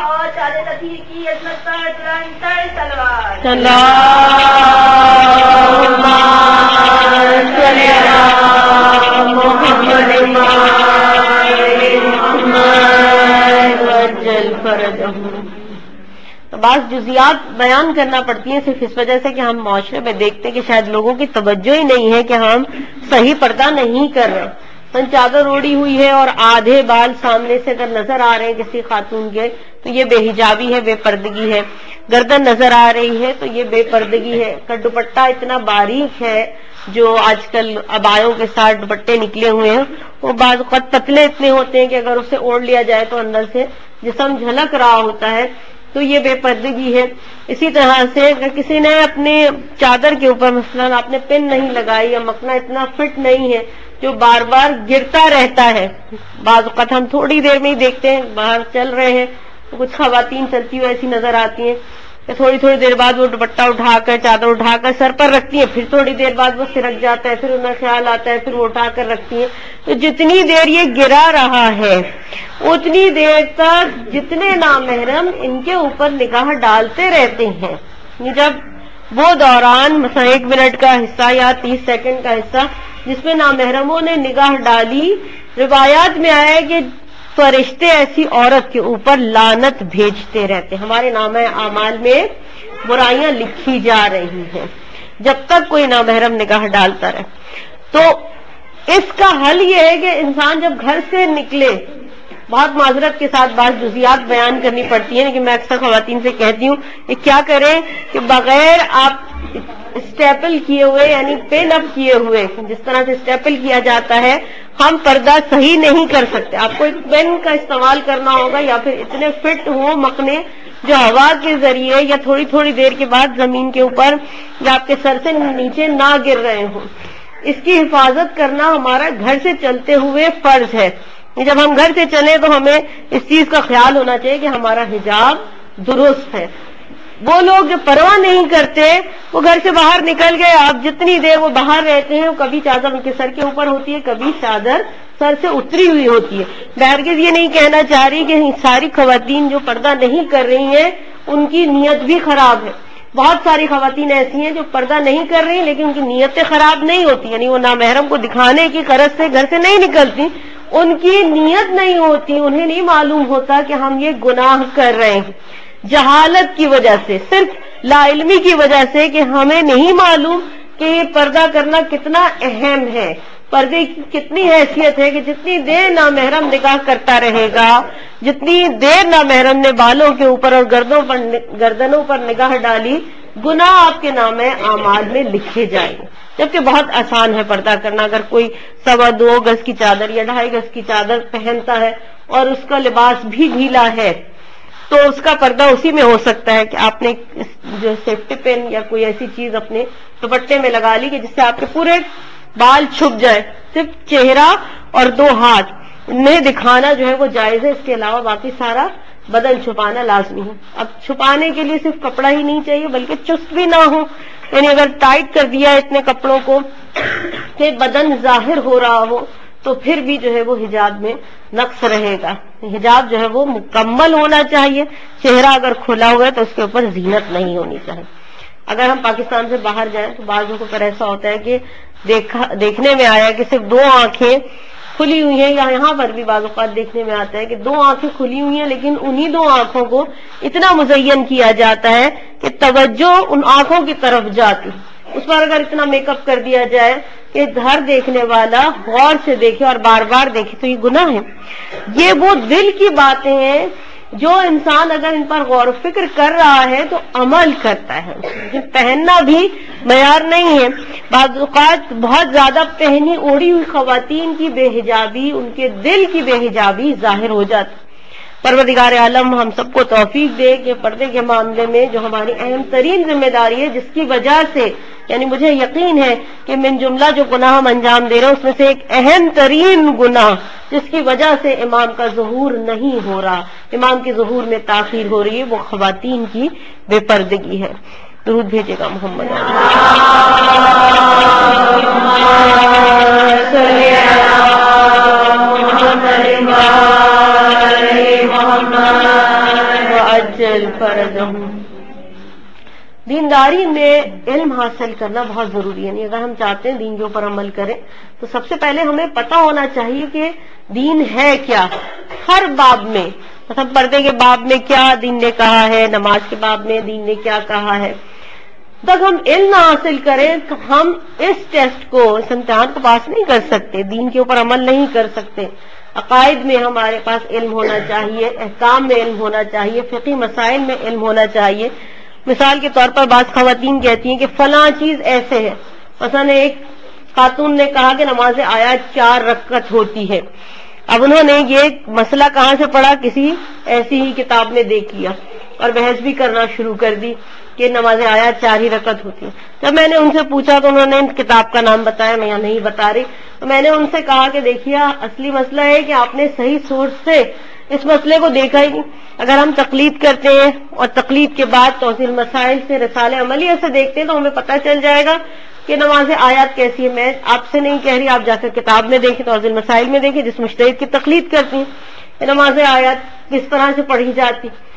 تو بعض جزیات بیان کرنا پڑتی ہیں صرف اس وجہ سے کہ ہم معاشرے میں دیکھتے ہیں کہ شاید لوگوں کی توجہ ہی نہیں ہے کہ ہم صحیح پردہ نہیں کر رہے، سن چادر اوڑی ہوئی ہے اور آدھے بال سامنے سے اگر نظر آ رہے ہیں کسی خاتون کے تو یہ بے حجابی ہے، بے پردگی ہے، گردن نظر آ رہی ہے تو یہ بے پردگی ہے، کہ دوپٹہ اتنا باریک ہے جو آج کل ابایوں کے ساتھ دوپٹے نکلے ہوئے ہیں، وہ بعض اوقات پتلے اتنے ہوتے ہیں کہ اگر اسے اوڑھ لیا جائے تو اندر سے جسم جھلک رہا ہوتا ہے، تو یہ بے پردگی ہے۔ اسی طرح سے اگر کسی نے اپنے چادر کے اوپر مثلا آپ نے پن نہیں لگائی یا مکنا اتنا فٹ نہیں ہے جو بار بار گرتا رہتا ہے، بعض اوقات ہم تھوڑی دیر میں ہی دیکھتے ہیں باہر چل رہے ہیں تو کچھ خواتین چلتی ہوئی ایسی نظر آتی ہیں کہ تھوڑی تھوڑی دیر بعد وہ دوپٹہ اٹھا کر چادر اٹھا کر سر پر رکھتی ہیں، پھر تھوڑی دیر بعد وہ سرک جاتا ہے، پھر انہیں خیال آتا ہے، پھر وہ اٹھا کر رکھتی ہیں۔ تو جتنی دیر یہ گرا رہا ہے اتنی دیر تک جتنے نامحرم ان کے اوپر نگاہ ڈالتے رہتے ہیں، جب وہ دوران مثلا ایک منٹ کا حصہ یا تیس سیکنڈ کا حصہ جس میں نامحرموں نے نگاہ ڈالی، روایات میں آیا ہے کہ فرشتے ایسی عورت کے اوپر لعنت بھیجتے رہتے، ہمارے نامہ اعمال میں برائیاں لکھی جا رہی ہیں جب تک کوئی نامحرم نگاہ ڈالتا رہے۔ تو اس کا حل یہ ہے کہ انسان جب گھر سے نکلے، بہت معذرت کے ساتھ بعض جزیات بیان کرنی پڑتی ہیں، لیکن میں اکثر خواتین سے کہتی ہوں کہ کیا کریں کہ بغیر آپ اسٹیپل کیے ہوئے یعنی پن اپ کیے ہوئے، جس طرح سے اسٹیپل کیا جاتا ہے، ہم پردہ صحیح نہیں کر سکتے۔ آپ کو ایک پین کا استعمال کرنا ہوگا یا پھر اتنے فٹ ہو مکھنے جو ہوا کے ذریعے یا تھوڑی تھوڑی دیر کے بعد زمین کے اوپر یا آپ کے سر سے نیچے نہ گر رہے ہوں۔ اس کی حفاظت کرنا ہمارا گھر سے چلتے ہوئے فرض ہے۔ جب ہم گھر سے چلیں تو ہمیں اس چیز کا خیال ہونا چاہیے کہ ہمارا حجاب درست ہے۔ وہ لوگ جو پرواہ نہیں کرتے، وہ گھر سے باہر نکل گئے، آپ جتنی دیر وہ باہر رہتے ہیں، کبھی چادر ان کے سر کے اوپر ہوتی ہے، کبھی چادر سر سے اتری ہوئی ہوتی ہے۔ بہرگز یہ نہیں کہنا چاہ رہی کہ ساری خواتین جو پردہ نہیں کر رہی ہیں ان کی نیت بھی خراب ہے۔ بہت ساری خواتین ایسی ہیں جو پردہ نہیں کر رہی لیکن ان کی نیتیں خراب نہیں ہوتی، یعنی وہ نامحرم کو دکھانے کی غرض سے گھر سے نہیں نکلتی، ان کی نیت نہیں ہوتی، انہیں نہیں معلوم ہوتا کہ ہم یہ گناہ کر رہے ہیں، جہالت کی وجہ سے، صرف لا علمی کی وجہ سے کہ ہمیں نہیں معلوم کہ یہ پردہ کرنا کتنا اہم ہے، پردے کی کتنی حیثیت ہے کہ جتنی دیر نامحرم نگاہ کرتا رہے گا، جتنی دیر نامحرم نے بالوں کے اوپر اور گردوں پر گردنوں پر نگاہ ڈالی، گناہ آپ کے نام اعمال میں لکھے جائیں گے۔ جبکہ بہت آسان ہے پردہ کرنا، اگر کوئی سوا دو گز کی چادر یا ڈھائی گز کی چادر پہنتا ہے اور اس کا لباس بھی ڈھیلا ہے تو اس کا پردہ اسی میں ہو سکتا ہے کہ آپ نے جو سیفٹی پن یا کوئی ایسی چیز اپنے دوپٹے میں لگا لی کہ جس سے آپ کے پورے بال چھپ جائے، صرف چہرہ اور دو ہاتھ انہیں دکھانا جو ہے وہ جائز ہے، اس کے علاوہ باقی سارا بدن چھپانا لازمی ہے۔ اب چھپانے کے لیے صرف کپڑا ہی نہیں چاہیے بلکہ چست بھی نہ ہو، یعنی اگر ٹائٹ کر دیا اتنے کپڑوں کو کہ بدن ظاہر ہو رہا ہو تو پھر بھی جو ہے وہ حجاب میں نقص رہے گا۔ حجاب جو ہے وہ مکمل ہونا چاہیے، چہرہ اگر کھلا ہوا ہے تو اس کے اوپر زینت نہیں ہونی چاہیے۔ اگر ہم پاکستان سے باہر جائیں تو بعضوں کو پھر ایسا ہوتا ہے کہ دیکھا دیکھنے میں آیا کہ صرف دو آنکھیں کھلی ہوئی ہیں، یا یہاں پر بھی بعض اوقات دیکھنے میں آتا ہے کہ دو آنکھیں کھلی ہوئی ہیں لیکن انہی دو آنکھوں کو اتنا مزین کیا جاتا ہے کہ توجہ ان آنکھوں کی طرف جاتی، اس پر اگر اتنا میک اپ کر دیا جائے کہ ہر دیکھنے والا غور سے دیکھے اور بار بار دیکھے تو یہ گناہ ہے۔ یہ وہ دل کی باتیں ہیں جو انسان اگر ان پر غور و فکر کر رہا ہے تو عمل کرتا ہے، پہننا بھی معیار نہیں ہے۔ بعض اوقات بہت زیادہ پہنی اوڑھی ہوئی خواتین کی بے حجابی، ان کے دل کی بے حجابی ظاہر ہو جاتی۔ پروردگار عالم ہم سب کو توفیق دے کہ پردے کے معاملے میں جو ہماری اہم ترین ذمہ داری ہے، جس کی وجہ سے یعنی مجھے یقین ہے کہ من جملہ جو گناہ ہم انجام دے رہے ہیں اس میں سے ایک اہم ترین گناہ جس کی وجہ سے امام کا ظہور نہیں ہو رہا، امام کے ظہور میں تاخیر ہو رہی ہے، وہ خواتین کی بے پردگی ہے۔ درود بھیجے گا محمد وعجل فرجهم۔ دینداری میں علم حاصل کرنا بہت ضروری ہے، یعنی اگر ہم چاہتے ہیں دین کے اوپر عمل کریں تو سب سے پہلے ہمیں پتہ ہونا چاہیے کہ دین ہے کیا۔ ہر باب میں مثلا پردے کے باب میں کیا دین نے کہا ہے، نماز کے باب میں دین نے کیا کہا ہے۔ تک ہم علم نہ حاصل کریں تو ہم اس ٹیسٹ کو، اس امتحان کو پاس نہیں کر سکتے، دین کے اوپر عمل نہیں کر سکتے۔ عقائد میں ہمارے پاس علم ہونا چاہیے، احکام میں علم ہونا چاہیے، فقہی مسائل میں علم ہونا چاہیے۔ مثال کے طور پر بعض خواتین کہتی ہیں کہ فلاں چیز ایسے ہے، مثلا ایک خاتون نے کہا کہ نماز آیات چار رکعت ہوتی ہے، اب انہوں نے یہ مسئلہ کہاں سے پڑھا، کسی ایسی ہی کتاب میں دیکھ لیا اور بحث بھی کرنا شروع کر دی کہ نماز آیات چار ہی رکعت ہوتی ہے۔ جب میں نے ان سے پوچھا تو انہوں نے کتاب کا نام بتایا، میں یہاں نہیں بتا رہی، تو میں نے ان سے کہا کہ دیکھیے اصلی مسئلہ ہے کہ آپ نے صحیح سورس سے اس مسئلے کو دیکھا ہی نہیں۔ اگر ہم تقلید کرتے ہیں اور تقلید کے بعد توضیح المسائل سے رسالہ عملیہ سے دیکھتے ہیں تو ہمیں پتہ چل جائے گا کہ نماز آیات کیسی ہے۔ میں آپ سے نہیں کہہ رہی، آپ جا کر کتاب میں دیکھیں، توضیح المسائل میں دیکھیں، جس مجتہد کی تقلید کرتی ہیں کہ نماز آیات کس طرح سے پڑھی جاتی۔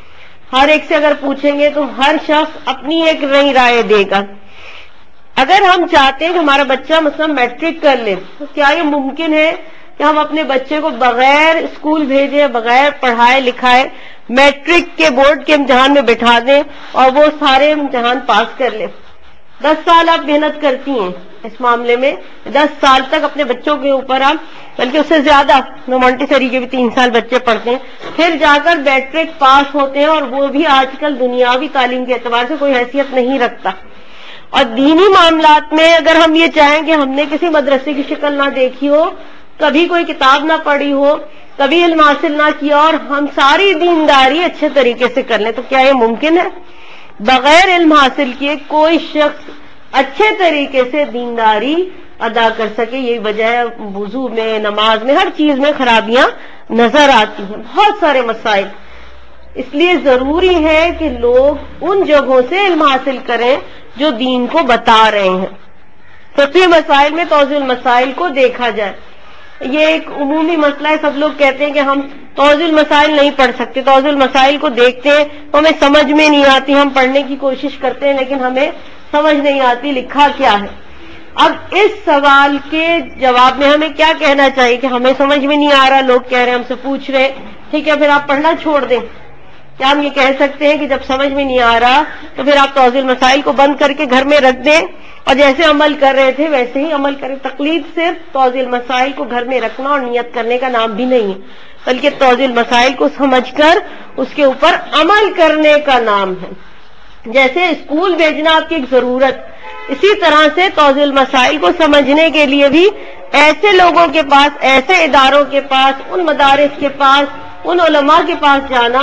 ہر ایک سے اگر پوچھیں گے تو ہر شخص اپنی ایک نئی رائے دے گا. اگر ہم چاہتے ہیں کہ ہمارا بچہ مثلا میٹرک کر لے تو کیا یہ ممکن ہے کہ ہم اپنے بچے کو بغیر اسکول بھیجے، بغیر پڑھائے لکھائے میٹرک کے بورڈ کے امتحان میں بٹھا دیں اور وہ سارے امتحان پاس کر لے؟ دس سال آپ محنت کرتی ہیں اس معاملے میں، دس سال تک اپنے بچوں کے اوپر آپ، بلکہ اس سے زیادہ، مونٹیسری کے بھی تین سال بچے پڑھتے ہیں، پھر جا کر میٹرک پاس ہوتے ہیں، اور وہ بھی آج کل دنیاوی تعلیم کے اعتبار سے کوئی حیثیت نہیں رکھتا. اور دینی معاملات میں اگر ہم یہ چاہیں کہ ہم نے کسی مدرسے کی شکل نہ دیکھی ہو، کبھی کوئی کتاب نہ پڑھی ہو، کبھی علم حاصل نہ کیا، اور ہم ساری دینداری اچھے طریقے سے کر لیں، تو کیا یہ ممکن ہے؟ بغیر علم حاصل کیے کوئی شخص اچھے طریقے سے دینداری ادا کر سکے. یہی وجہ ہے وضو میں، نماز میں، ہر چیز میں خرابیاں نظر آتی ہیں، بہت سارے مسائل. اس لیے ضروری ہے کہ لوگ ان جگہوں سے علم حاصل کریں جو دین کو بتا رہے ہیں. فقہی مسائل میں توضیح المسائل کو دیکھا جائے. یہ ایک عمومی مسئلہ ہے، سب لوگ کہتے ہیں کہ ہم توضیح المسائل نہیں پڑھ سکتے. توضیح المسائل کو دیکھتے ہیں تو ہمیں سمجھ میں نہیں آتی، ہم پڑھنے کی کوشش کرتے ہیں لیکن ہمیں سمجھ نہیں آتی لکھا کیا ہے. اب اس سوال کے جواب میں ہمیں کیا کہنا چاہیے کہ ہمیں سمجھ میں نہیں آ رہا، لوگ کہہ رہے ہیں، ہم سے پوچھ رہے، ٹھیک ہے پھر آپ پڑھنا چھوڑ دیں. کیا ہم یہ کہہ سکتے ہیں کہ جب سمجھ میں نہیں آ رہا تو پھر آپ توضیح المسائل کو بند کر کے گھر میں رکھ دیں اور جیسے عمل کر رہے تھے ویسے ہی عمل کریں؟ تقلید صرف توضیح المسائل کو گھر میں رکھنا اور نیت کرنے کا نام بھی نہیں ہے، بلکہ توضیح المسائل کو سمجھ کر اس کے اوپر عمل کرنے کا نام ہے. جیسے اسکول بھیجنا آپ کی ایک ضرورت، اسی طرح سے توضیح المسائل کو سمجھنے کے لیے بھی ایسے لوگوں کے پاس، ایسے اداروں کے پاس، ان مدارس کے پاس، ان علماء کے پاس جانا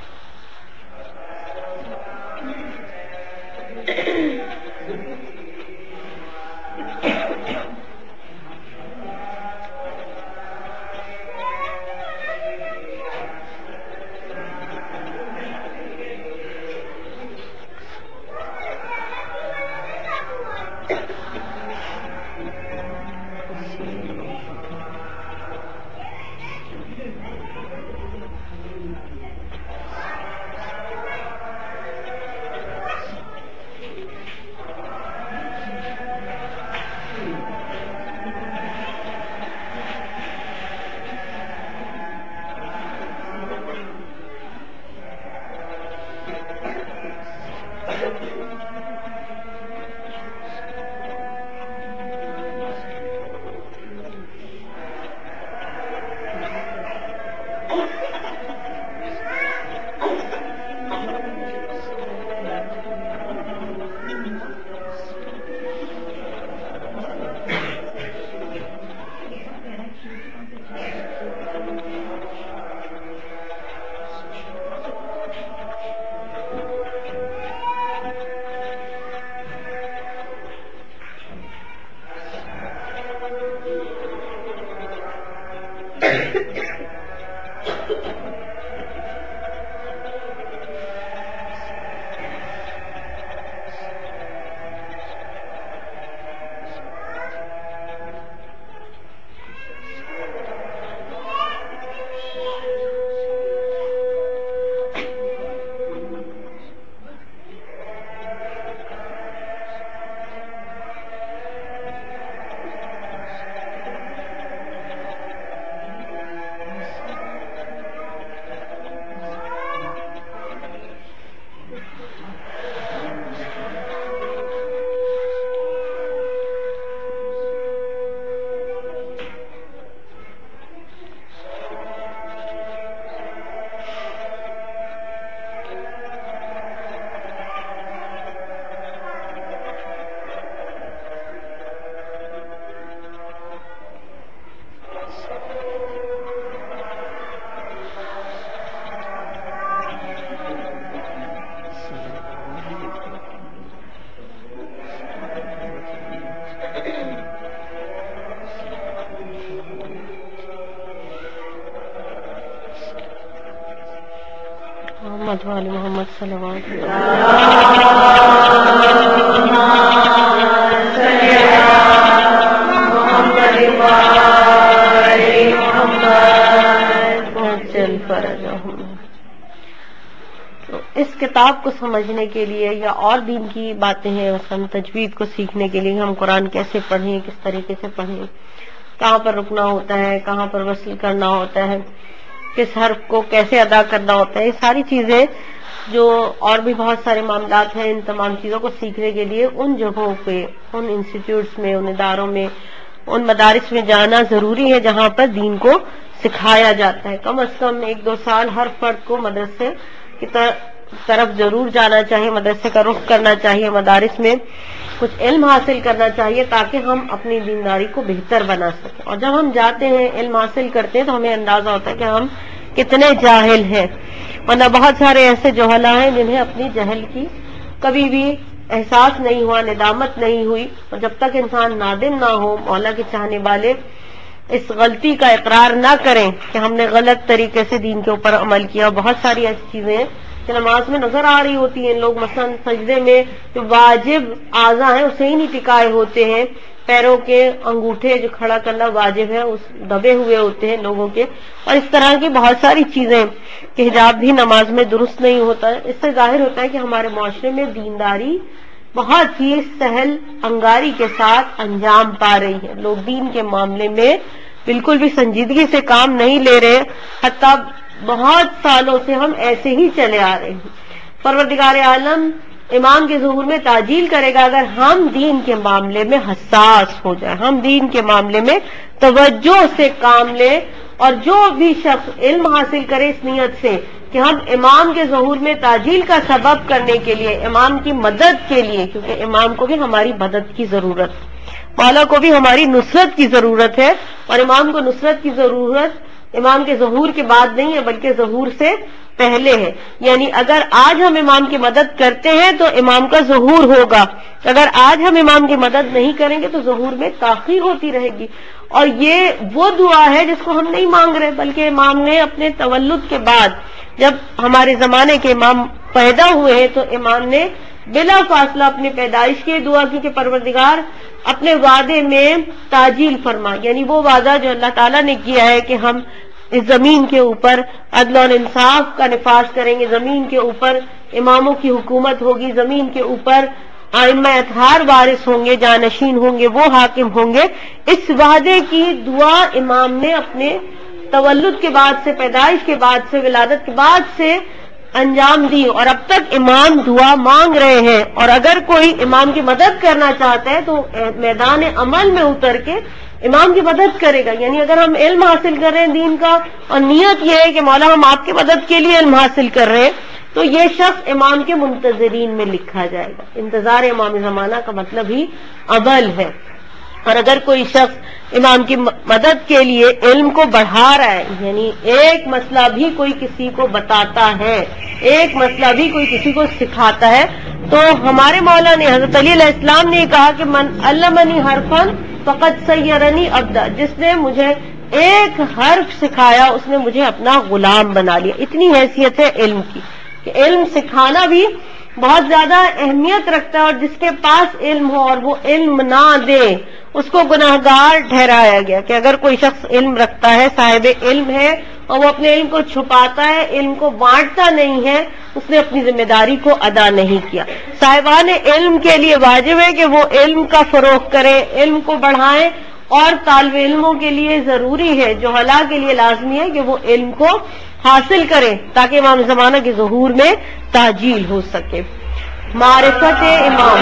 محمد والی محمد صلوات چل فرجہم. اس کتاب کو سمجھنے کے لیے یا اور دین کی باتیں ہیں، مثلا تجوید کو سیکھنے کے لیے ہم قرآن کیسے پڑھیں، کس طریقے سے پڑھیں، کہاں پر رکنا ہوتا ہے، کہاں پر وصل کرنا ہوتا ہے، کس حرف کو کیسے ادا کرنا ہوتا ہے، یہ ساری چیزیں جو اور بھی بہت سارے معاملات ہیں، ان تمام چیزوں کو سیکھنے کے لیے ان جگہوں پہ، ان انسٹیٹیوٹس میں، ان اداروں میں، ان مدارس میں جانا ضروری ہے جہاں پر دین کو سکھایا جاتا ہے. کم از کم ایک دو سال ہر فرد کو مدرسے کی طرف ضرور جانا چاہیے، مدرسے کا رخ کرنا چاہیے، مدارس میں کچھ علم حاصل کرنا چاہیے تاکہ ہم اپنی دینداری کو بہتر بنا سکیں. اور جب ہم جاتے ہیں علم حاصل کرتے ہیں تو ہمیں اندازہ ہوتا ہے کہ ہم کتنے جاہل ہیں، ورنہ بہت سارے ایسے جوہلا ہیں جنہیں اپنی جہل کی کبھی بھی احساس نہیں ہوا، ندامت نہیں ہوئی. اور جب تک انسان نادم نہ ہو، مولا کے چاہنے والے اس غلطی کا اقرار نہ کریں کہ ہم نے غلط طریقے سے دین کے اوپر عمل کیا. بہت ساری ایسی چیزیں ہیں کہ نماز میں نظر آ رہی ہوتی ہیں، لوگ مثلا سجدے میں جو واجب اعضاء ہیں اسے ہی نہیں ٹکائے ہوتے ہیں، پیروں کے انگوٹھے جو کھڑا کرنا واجب ہے اس دبے ہوئے ہوتے ہیں لوگوں کے، اور اس طرح کی بہت ساری چیزیں کہ حجاب بھی نماز میں درست نہیں ہوتا ہے. اس سے ظاہر ہوتا ہے کہ ہمارے معاشرے میں دینداری بہت ہی سہل انگاری کے ساتھ انجام پا رہی ہے. لوگ دین کے معاملے میں بالکل بھی سنجیدگی سے کام نہیں لے رہے، حتیٰ بہت سالوں سے ہم ایسے ہی چلے آ رہے ہیں. پروردگار عالم امام کے ظہور میں تعجیل کرے گا اگر ہم دین کے معاملے میں حساس ہو جائیں، ہم دین کے معاملے میں توجہ سے کام لیں. اور جو بھی شخص علم حاصل کرے اس نیت سے کہ ہم امام کے ظہور میں تعجیل کا سبب کرنے کے لیے، امام کی مدد کے لیے، کیونکہ امام کو بھی ہماری مدد کی ضرورت، مولا کو بھی ہماری نصرت کی ضرورت ہے، اور امام کو نصرت کی ضرورت امام کے ظہور کے بعد نہیں ہے بلکہ ظہور سے پہلے ہے. یعنی اگر آج ہم امام کی مدد کرتے ہیں تو امام کا ظہور ہوگا، اگر آج ہم امام کی مدد نہیں کریں گے تو ظہور میں تاخیر ہوتی رہے گی. اور یہ وہ دعا ہے جس کو ہم نہیں مانگ رہے، بلکہ امام نے اپنے تولد کے بعد جب ہمارے زمانے کے امام پیدا ہوئے ہیں تو امام نے بلا فاصلہ اپنی پیدائش کی دعا کی کہ پروردگار اپنے وعدے میں تعجیل فرما، یعنی وہ وعدہ جو اللہ تعالیٰ نے کیا ہے کہ ہم اس زمین کے اوپر عدل اور انصاف کا نفاذ کریں گے، زمین کے اوپر اماموں کی حکومت ہوگی، زمین کے اوپر ائمہ اطہار وارث ہوں گے، جانشین ہوں گے، وہ حاکم ہوں گے. اس وعدے کی دعا امام نے اپنے تولد کے بعد سے، پیدائش کے بعد سے، ولادت کے بعد سے انجام دی، اور اب تک امام دعا مانگ رہے ہیں. اور اگر کوئی امام کی مدد کرنا چاہتا ہے تو میدان عمل میں اتر کے امام کی مدد کرے گا. یعنی اگر ہم علم حاصل کر رہے ہیں دین کا اور نیت یہ ہے کہ مولا ہم آپ کی مدد کے لیے علم حاصل کر رہے ہیں تو یہ شخص امام کے منتظرین میں لکھا جائے گا. انتظار امام زمانہ کا مطلب ہی عمل ہے. اور اگر کوئی شخص امام کی مدد کے لیے علم کو بڑھا رہا ہے، یعنی ایک مسئلہ بھی کوئی کسی کو بتاتا ہے، ایک مسئلہ بھی کوئی کسی کو سکھاتا ہے، تو ہمارے مولا نے، حضرت علی علیہ السلام نے کہا کہ من علمنی حرفا فقد سیرنی عبدا، جس نے مجھے ایک حرف سکھایا اس نے مجھے اپنا غلام بنا لیا. اتنی حیثیت ہے علم کی کہ علم سکھانا بھی بہت زیادہ اہمیت رکھتا ہے، اور جس کے پاس علم ہو اور وہ علم نہ دے اس کو گناہگار ٹھہرایا گیا. کہ اگر کوئی شخص علم رکھتا ہے، صاحب علم ہے، اور وہ اپنے علم کو چھپاتا ہے، علم کو بانٹتا نہیں ہے، اس نے اپنی ذمہ داری کو ادا نہیں کیا. صاحبان علم کے لیے واجب ہے کہ وہ علم کا فروغ کریں، علم کو بڑھائیں، اور طالب علموں کے لیے ضروری ہے، جہلاء کے لیے لازمی ہے کہ وہ علم کو حاصل کریں تاکہ امام زمانہ کے ظہور میں تعجیل ہو سکے. معرفت امام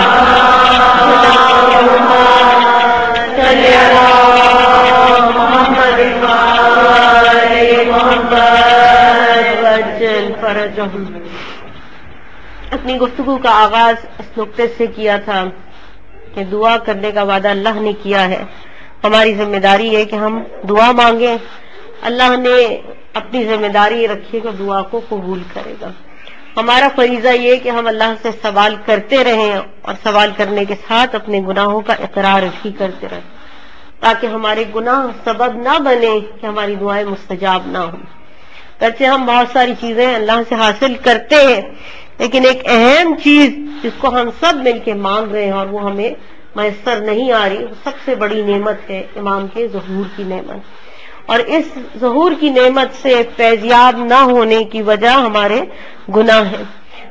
اپنی گفتگو کا آغاز اس نقطے سے کیا تھا کہ دعا کرنے کا وعدہ اللہ نے کیا ہے. ہماری ذمہ داری ہے کہ ہم دعا مانگیں. اللہ نے اپنی ذمہ داری رکھی کہ دعا کو قبول کرے گا. ہمارا فریضہ یہ کہ ہم اللہ سے سوال کرتے رہیں اور سوال کرنے کے ساتھ اپنے گناہوں کا اقرار بھی کرتے رہیں تاکہ ہمارے گناہ سبب نہ بنے کہ ہماری دعائیں مستجاب نہ ہوں. گرچہ ہم بہت ساری چیزیں اللہ سے حاصل کرتے ہیں لیکن ایک اہم چیز جس کو ہم سب مل کے مانگ رہے ہیں اور وہ ہمیں میسر نہیں آ رہی، وہ سب سے بڑی نعمت ہے امام کے ظہور کی نعمت. اور اس ظہور کی نعمت سے فیضیاب نہ ہونے کی وجہ ہمارے گناہ ہیں.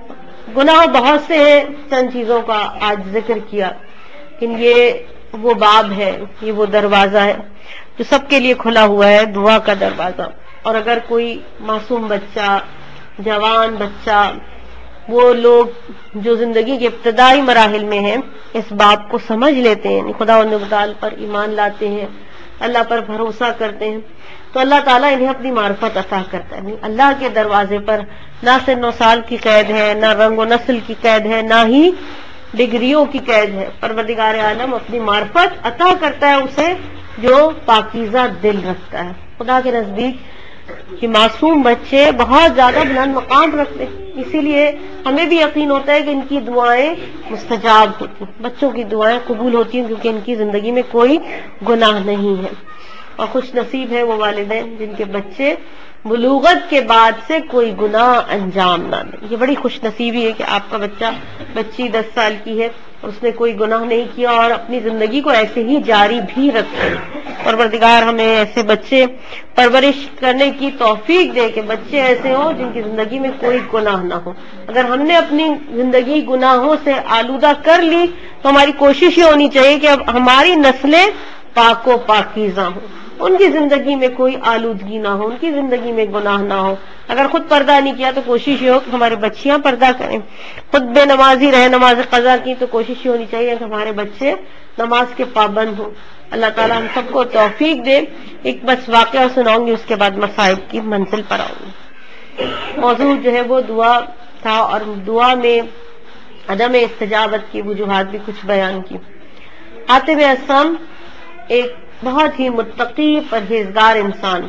گناہ بہت سے ہیں، چند چیزوں کا آج ذکر کیا، لیکن یہ وہ باب ہے، یہ وہ دروازہ ہے جو سب کے لیے کھلا ہوا ہے، دعا کا دروازہ. اور اگر کوئی معصوم بچہ، جوان بچہ، وہ لوگ جو زندگی کے ابتدائی مراحل میں ہیں اس باب کو سمجھ لیتے ہیں، خدا و نبدال پر ایمان لاتے ہیں، اللہ پر بھروسہ کرتے ہیں، تو اللہ تعالیٰ انہیں اپنی معرفت عطا کرتا ہے. اللہ کے دروازے پر نہ سن و سال کی قید ہے، نہ رنگ و نسل کی قید ہے، نہ ہی ڈگریوں کی قید ہے. پروردگار عالم اپنی معرفت عطا کرتا ہے اسے جو پاکیزہ دل رکھتا ہے. خدا کے نزدیک کہ معصوم بچے بہت زیادہ بلند مقام رکھتے ہیں، اسی لیے ہمیں بھی یقین ہوتا ہے کہ ان کی دعائیں مستجاب ہوتی ہیں، بچوں کی دعائیں قبول ہوتی ہیں، کیونکہ ان کی زندگی میں کوئی گناہ نہیں ہے. اور خوش نصیب ہے وہ والدین جن کے بچے بلوغت کے بعد سے کوئی گناہ انجام نہ دیں. یہ بڑی خوش نصیبی ہے کہ آپ کا بچہ بچی دس سال کی ہے اور اس نے کوئی گناہ نہیں کیا اور اپنی زندگی کو ایسے ہی جاری بھی رکھے. پروردگار ہمیں ایسے بچے پرورش کرنے کی توفیق دے کہ بچے ایسے ہوں جن کی زندگی میں کوئی گناہ نہ ہو. اگر ہم نے اپنی زندگی گناہوں سے آلودہ کر لی تو ہماری کوشش یہ ہونی چاہیے کہ اب ہماری نسلیں پاک و پاکیزہ ہوں، ان کی زندگی میں کوئی آلودگی نہ ہو، ان کی زندگی میں گناہ نہ ہو. اگر خود پردہ نہیں کیا تو کوشش یہ ہو کہ ہمارے بچیاں پردہ کریں. خود بے نمازی رہے، نماز قضا کی، تو کوشش یہ ہونی چاہیے کہ ہمارے بچے نماز کے پابند ہوں. اللہ تعالیٰ ہم سب کو توفیق دے. ایک بس واقعہ سناؤں گی، اس کے بعد مصائب کی منزل پر آؤں گی. موضوع جو ہے وہ دعا تھا، اور دعا میں عدم استجابت کی وجوہات بھی کچھ بیان کی. حاتم اصم ایک بہت ہی متقی پرہیزگار انسان،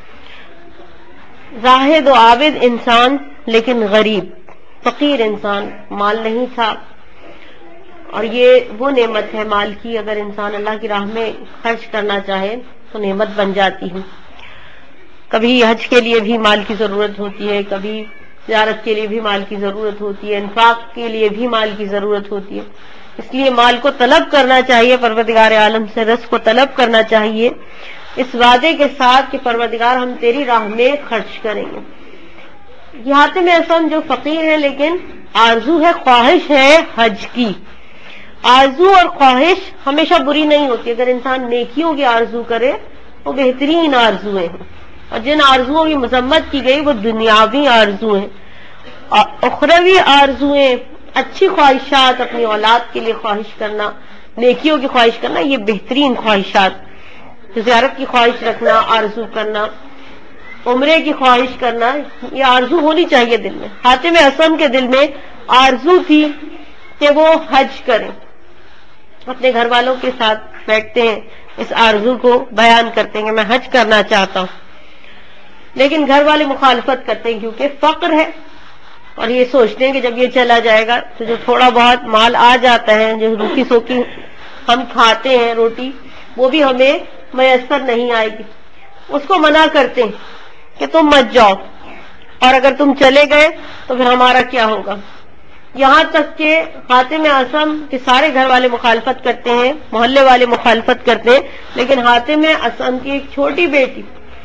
زاہد و عابد انسان، لیکن غریب فقیر انسان. مال نہیں تھا، اور یہ وہ نعمت ہے مال کی، اگر انسان اللہ کی راہ میں خرچ کرنا چاہے تو نعمت بن جاتی ہے. کبھی حج کے لیے بھی مال کی ضرورت ہوتی ہے، کبھی زیارت کے لیے بھی مال کی ضرورت ہوتی ہے، انفاق کے لیے بھی مال کی ضرورت ہوتی ہے. اس لیے مال کو طلب کرنا چاہیے، پروردگار عالم سے رزق کو طلب کرنا چاہیے، اس وعدے کے ساتھ کہ پروردگار ہم تیری راہ میں خرچ کریں گے. یہ حاتم اصم جو فقیر ہے لیکن آرزو ہے، خواہش ہے حج کی. آرزو اور خواہش ہمیشہ بری نہیں ہوتی. اگر انسان نیکیوں کی آرزو کرے وہ بہترین آرزویں ہیں، اور جن آرزوؤں کی مذمت کی گئی وہ دنیاوی آرزو ہیں. اخروی آرزویں، اچھی خواہشات، اپنی اولاد کے لیے خواہش کرنا، نیکیوں کی خواہش کرنا، یہ بہترین خواہشات. زیارت کی خواہش رکھنا، آرزو کرنا، عمرے کی خواہش کرنا، یہ آرزو ہونی چاہیے دل میں. حاتم اصم کے دل میں آرزو تھی کہ وہ حج کریں. اپنے گھر والوں کے ساتھ بیٹھتے ہیں، اس آرزو کو بیان کرتے ہیں کہ میں حج کرنا چاہتا ہوں، لیکن گھر والے مخالفت کرتے ہیں کیونکہ فقر ہے، اور یہ سوچتے ہیں کہ جب یہ چلا جائے گا تو جو تھوڑا بہت مال آ جاتا ہے، جو روکی سوکی ہم کھاتے ہیں روٹی، وہ بھی ہمیں میسر نہیں آئے گی. اس کو منع کرتے ہیں کہ تم مت جاؤ، اور اگر تم چلے گئے تو پھر ہمارا کیا ہوگا. یہاں تک کہ حاتم اصم کے سارے گھر والے مخالفت کرتے ہیں، محلے والے مخالفت کرتے ہیں، لیکن حاتم اصم کی ایک چھوٹی بیٹی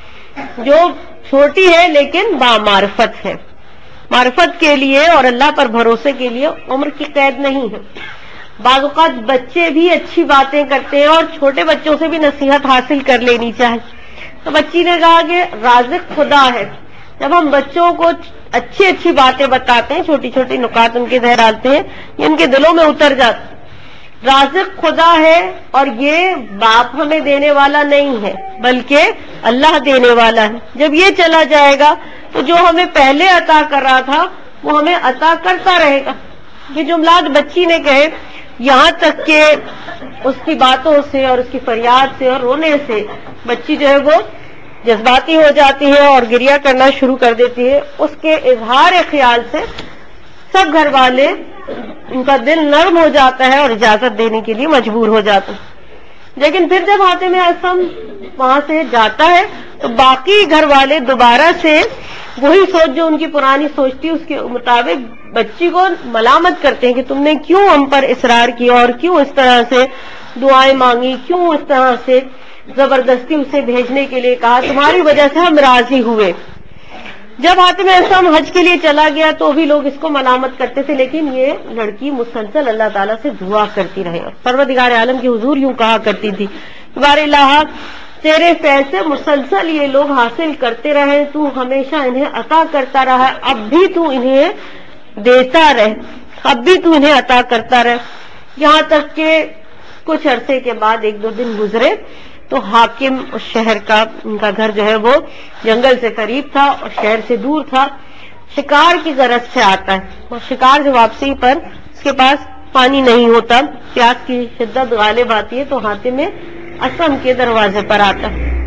جو چھوٹی ہے لیکن بامعرفت ہے. معرفت کے لیے اور اللہ پر بھروسے کے لیے عمر کی قید نہیں ہے. بعض اوقات بچے بھی اچھی باتیں کرتے ہیں اور چھوٹے بچوں سے بھی نصیحت حاصل کر لینی چاہیے. تو بچی نے کہا کہ رازق خدا ہے. جب ہم بچوں کو اچھی اچھی باتیں بتاتے ہیں، چھوٹی چھوٹی نکات ان کے ذہن ڈالتے ہیں، یہ ان کے دلوں میں اتر جاتا. رازق خدا ہے، اور یہ باپ ہمیں دینے والا نہیں ہے بلکہ اللہ دینے والا ہے. جب یہ چلا جائے گا تو جو ہمیں پہلے عطا کر رہا تھا وہ ہمیں عطا کرتا رہے گا. یہ جملات بچی نے کہے، یہاں تک کہ اس کی باتوں سے اور اس کی فریاد سے اور رونے سے بچی جو ہے وہ جذباتی ہو جاتی ہے اور گریہ کرنا شروع کر دیتی ہے. اس کے اظہار خیال سے سب گھر والے، ان کا دل نرم ہو جاتا ہے اور اجازت دینے کے لیے مجبور ہو جاتے ہیں. لیکن پھر جب حاتم اصم وہاں سے جاتا ہے تو باقی گھر والے دوبارہ سے وہی سوچ جو ان کی پرانی سوچ تھی اس کے مطابق بچی کو ملامت کرتے ہیں کہ تم نے کیوں ہم پر اصرار کیا اور کیوں اس طرح سے دعائیں مانگی، کیوں اس طرح سے زبردستی اسے بھیجنے کے لیے کہا، تمہاری وجہ سے ہم راضی ہوئے. جب حاتم اسم حج کے لیے چلا گیا تو بھی لوگ اس کو ملامت کرتے تھے، لیکن یہ لڑکی مسلسل اللہ تعالیٰ سے دعا کرتی رہے اور پروردگار عالم کی حضور یوں کہا کرتی تھی، بار الہ تیرے فیض سے مسلسل یہ لوگ حاصل کرتے رہے، تو ہمیشہ انہیں عطا کرتا رہا، اب بھی تو انہیں دیتا رہے، اب بھی تو انہیں عطا کرتا رہے. یہاں تک کہ کچھ عرصے کے بعد ایک دو دن گزرے تو حاکم اس شہر کا، ان کا گھر جو ہے وہ جنگل سے قریب تھا اور شہر سے دور تھا، شکار کی غرض سے آتا ہے اور شکار سے واپسی پر اس کے پاس پانی نہیں ہوتا، پیاس کی شدت غالب آتی ہے تو حاتم اسم کے دروازے پر آتا.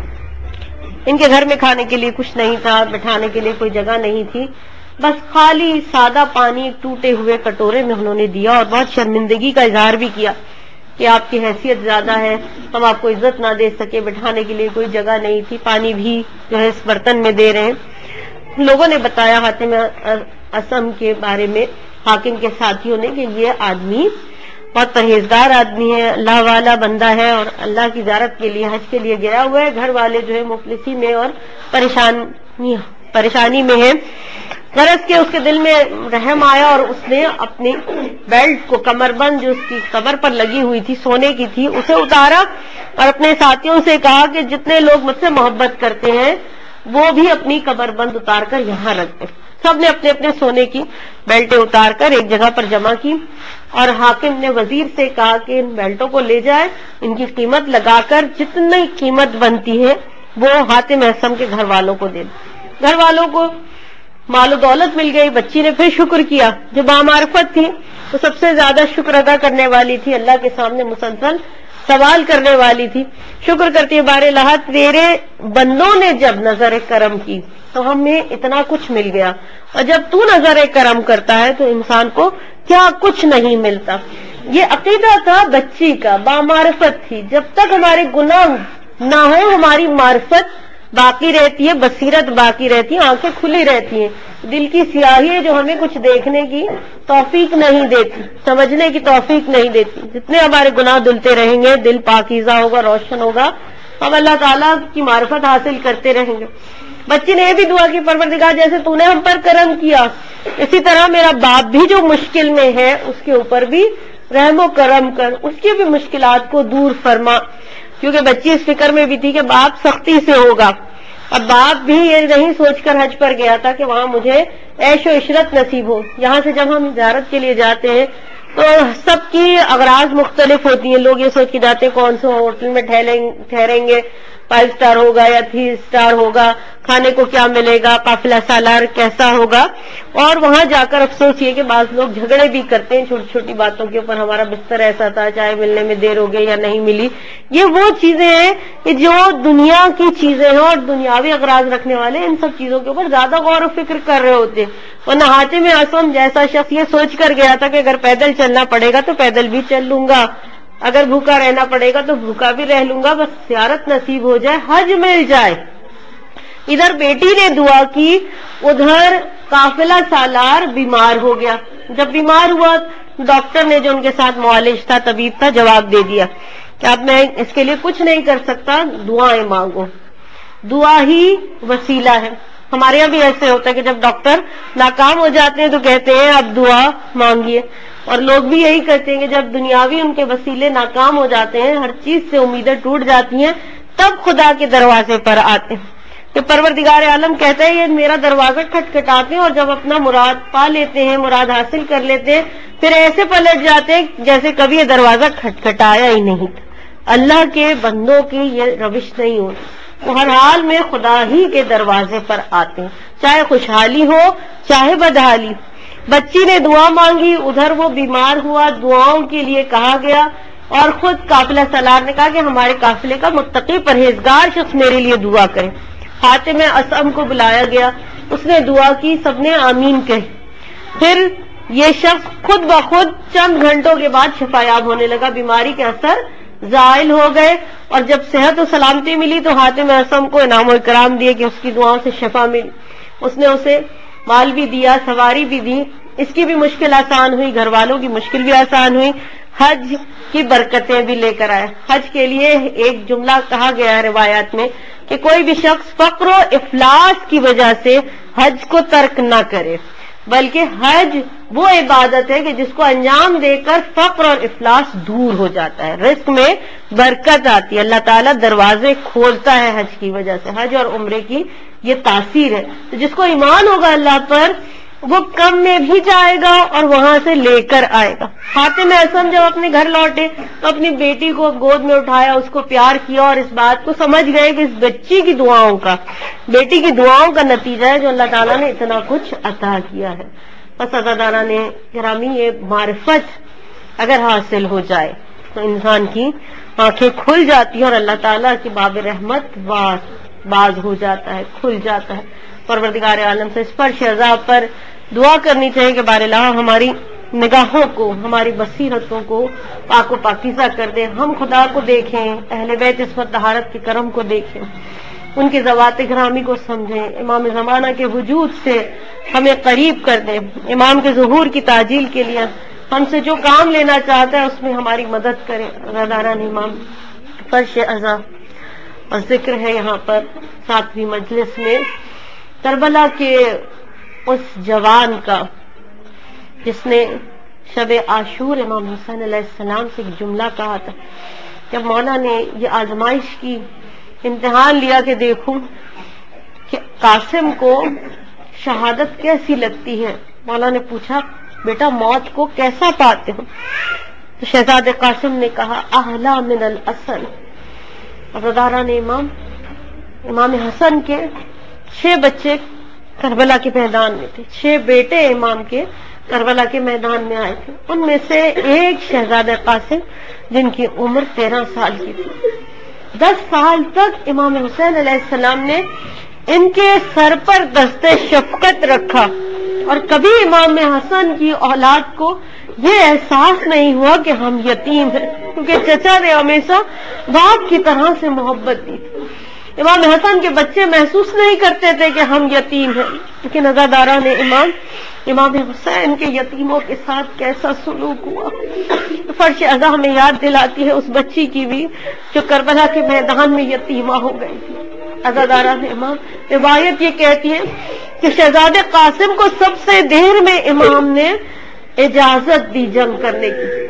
ان کے گھر میں کھانے کے لیے کچھ نہیں تھا، بٹھانے کے لیے کوئی جگہ نہیں تھی، بس خالی سادہ پانی ٹوٹے ہوئے کٹورے میں انہوں نے دیا اور بہت شرمندگی کا اظہار بھی کیا کہ آپ کی حیثیت زیادہ ہے، ہم آپ کو عزت نہ دے سکے، بٹھانے کے لیے کوئی جگہ نہیں تھی، پانی بھی جو ہے اس برتن میں دے رہے ہیں. لوگوں نے بتایا حاتم اسم کے بارے میں حاکم کے ساتھیوں نے کہ یہ آدمی بہت پرہیزگار آدمی ہے، اللہ والا بندہ ہے اور اللہ کی زیارت کے لیے حج کے لیے گیا ہوا ہے، گھر والے جو ہے مفلسی میں اور پریشانی پریشانی میں ہیں. غرض کے اس کے دل میں رحم آیا اور اس نے اپنی بیلٹ کو، کمر بند جو اس کی کمر پر لگی ہوئی تھی سونے کی تھی، اسے اتارا اور اپنے ساتھیوں سے کہا کہ جتنے لوگ مجھ سے محبت کرتے ہیں وہ بھی اپنی کمر بند اتار کر یہاں رکھ دیں. سب نے اپنے اپنے سونے کی بیلٹیں اتار کر ایک جگہ پر جمع کی اور حاکم نے وزیر سے کہا کہ ان بیلٹوں کو لے جائے، ان کی قیمت لگا کر جتنی قیمت بنتی ہے وہ حاتم اسم کے گھر والوں کو دے دیں. گھر والوں کو مال و دولت مل گئی. بچی نے پھر شکر کیا، جو بامعرفت تھی وہ سب سے زیادہ شکر ادا کرنے والی تھی، اللہ کے سامنے مسلسل سوال کرنے والی تھی. شکر کرتی ہے، بار الہ تیرے بندوں نے جب نظر کرم کی تو ہمیں اتنا کچھ مل گیا، اور جب تو نظر کرم کرتا ہے تو انسان کو کیا کچھ نہیں ملتا. یہ عقیدہ تھا بچی کا، بامعرفت تھی. جب تک ہمارے گناہ نہ ہو ہماری معرفت باقی رہتی ہے، بصیرت باقی رہتی ہے، آنکھیں کھلی رہتی ہیں. دل کی سیاہی ہے جو ہمیں کچھ دیکھنے کی توفیق نہیں دیتی، سمجھنے کی توفیق نہیں دیتی. جتنے ہمارے گناہ دھلتے رہیں گے دل پاکیزہ ہوگا، روشن ہوگا، ہم اللہ تعالیٰ کی معرفت حاصل کرتے رہیں گے. بچی نے یہ بھی دعا کی، پروردگار جیسے تو نے ہم پر کرم کیا اسی طرح میرا باپ بھی جو مشکل میں ہے اس کے اوپر بھی رحم و کرم کر، اس کی بھی مشکلات کو دور فرما. کیونکہ بچی اس فکر میں بھی تھی کہ باپ سختی سے ہوگا. اب باپ بھی یہ نہیں سوچ کر حج پر گیا تھا کہ وہاں مجھے عیش و عشرت نصیب ہو. یہاں سے جب ہم زیارت کے لیے جاتے ہیں تو سب کی اغراض مختلف ہوتی ہیں. لوگ یہ سوچ کے جاتے ہیں کون سے ہوٹل میں ٹھہریں گے، فائیو اسٹار ہوگا یا تھری اسٹار ہوگا، کھانے کو کیا ملے گا، قافلہ سالار کیسا ہوگا. اور وہاں جا کر افسوس یہ کہ بعض لوگ جھگڑے بھی کرتے ہیں چھوٹی چھوٹی باتوں کے اوپر، ہمارا بستر ایسا تھا، چائے ملنے میں دیر ہو گئی یا نہیں ملی. یہ وہ چیزیں ہیں کہ جو دنیا کی چیزیں ہیں اور دنیاوی اغراض رکھنے والے ان سب چیزوں کے اوپر زیادہ غور و فکر کر رہے ہوتے ہیں. ورنہ حاتم اسم جیسا شخص یہ سوچ کر گیا تھا کہ اگر پیدل چلنا پڑے گا تو پیدل بھی چل لوں گا، اگر بھوکا رہنا پڑے گا تو بھوکا بھی رہ لوں گا، بس زیارت نصیب ہو جائے، حج مل جائے. ادھر بیٹی نے دعا کی، ادھر قافلہ سالار بیمار ہو گیا. جب بیمار ہوا ڈاکٹر نے جو ان کے ساتھ معالج تھا، طبیب تھا، جواب دے دیا کہ اب میں اس کے لیے کچھ نہیں کر سکتا، دعائیں مانگو، دعا ہی وسیلہ ہے. ہمارے یہاں بھی ایسے ہوتا ہے کہ جب ڈاکٹر ناکام ہو جاتے ہیں تو کہتے ہیں اب دعا مانگیے، اور لوگ بھی یہی کرتے ہیں کہ جب دنیاوی ان کے وسیلے ناکام ہو جاتے ہیں، ہر چیز سے امیدیں ٹوٹ جاتی ہیں، تب خدا کے دروازے پر آتے ہیں. کہ پروردگار عالم کہتا ہے یہ میرا دروازہ کھٹکھٹاتے ہیں اور جب اپنا مراد پا لیتے ہیں، مراد حاصل کر لیتے ہیں، پھر ایسے پلٹ جاتے ہیں جیسے کبھی یہ دروازہ کھٹکھٹایا ہی نہیں تھا. اللہ کے بندوں کی یہ روش نہیں ہوتی، وہ ہر حال میں خدا ہی کے دروازے پر آتے ہیں، چاہے خوشحالی ہو چاہے بدحالی. بچی نے دعا مانگی، ادھر وہ بیمار ہوا، دعاؤں کے لیے کہا گیا، اور خود قافلہ سالار نے کہا کہ ہمارے قافلے کا متقی پرہیزگار شخص میرے لیے دعا کرے. حاتم اسم کو بلایا گیا، اس نے دعا کی، سب نے آمین کہی. پھر یہ شخص خود بخود چند گھنٹوں کے بعد شفایاب ہونے لگا، بیماری کے اثر زائل ہو گئے، اور جب صحت و سلامتی ملی تو حاتم اسم کو انعام و اکرام دیے کہ اس کی دعاؤں سے شفا ملی. اس نے اسے مال بھی دیا، سواری بھی دی، اس کی بھی مشکل آسان ہوئی، گھر والوں کی مشکل بھی آسان ہوئی، حج کی برکتیں بھی لے کر آئے. حج کے لیے ایک جملہ کہا گیا ہے روایات میں کہ کوئی بھی شخص فقر و افلاس کی وجہ سے حج کو ترک نہ کرے، بلکہ حج وہ عبادت ہے کہ جس کو انجام دے کر فقر اور افلاس دور ہو جاتا ہے، رزق میں برکت آتی ہے، اللہ تعالیٰ دروازے کھولتا ہے حج کی وجہ سے۔ حج اور عمرے کی یہ تاثیر ہے۔ تو جس کو ایمان ہوگا اللہ پر وہ کم میں بھی جائے گا اور وہاں سے لے کر آئے گا۔ حاتم اسم جب اپنے گھر لوٹے تو اپنی بیٹی کو گود میں اٹھایا، اس کو پیار کیا اور اس بات کو سمجھ گئے کہ اس بچی کی دعاؤں کا، بیٹی کی دعاؤں کا نتیجہ ہے جو اللہ تعالیٰ نے اتنا کچھ عطا کیا ہے۔ بس عزادارہ نے گرامی یہ معرفت اگر حاصل ہو جائے تو انسان کی آنکھیں کھل جاتی ہیں اور اللہ تعالیٰ کی باب رحمت باز ہو جاتا ہے، کھل جاتا ہے۔ پروردگار عالم سے اس پر شہزاد پر دعا کرنی چاہیے کہ بار الہ ہماری نگاہوں کو، ہماری بصیرتوں کو پاک و پاکیزہ کر دے، ہم خدا کو دیکھیں، اہل بیت عصمت طہارت کے کرم کو دیکھیں، ان کی ذوات گرامی کو سمجھیں، امام زمانہ کے وجود سے ہمیں قریب کر دیں، امام کے ظہور کی تعجیل کے لیے ہم سے جو کام لینا چاہتا ہے اس میں ہماری مدد کریں۔ رضاکاران امام فرش ازا اور ذکر ہے یہاں پر ساتویں مجلس میں کربلا کے اس جوان کا جس نے شب عاشور امام حسین علیہ السلام سے ایک جملہ کہا تھا، جب مولا نے یہ آزمائش کی، امتحان لیا کہ دیکھوں کہ قاسم کو شہادت کیسی لگتی ہے، مولا نے پوچھا بیٹا موت کو کیسا پاتے ہو؟ تو شہزاد قاسم نے کہا احلا من الاسل۔ عزاداران امام امام حسن کے چھ بچے کربلا کے میدان میں تھے، چھ بیٹے امام کے کربلا کے میدان میں آئے تھے، ان میں سے ایک شہزاد قاسم جن کی عمر تیرہ سال کی تھی۔ دس سال تک امام حسین علیہ السلام نے ان کے سر پر دست شفقت رکھا اور کبھی امام حسن کی اولاد کو یہ احساس نہیں ہوا کہ ہم یتیم ہیں، کیونکہ چچا نے ہمیشہ باپ کی طرح سے محبت دی تھی۔ امام حسن کے بچے محسوس نہیں کرتے تھے کہ ہم یتیم ہیں، لیکن عزاداران امام امام حسین کے یتیموں کے ساتھ کیسا سلوک ہوا۔ فرش ازا میں یاد دلاتی ہے اس بچی کی بھی جو کربلا کے میدان میں یتیمہ ہو گئی تھی۔ عزاداران امام روایت یہ کہتی ہے کہ شہزادے قاسم کو سب سے دیر میں امام نے اجازت دی جنگ کرنے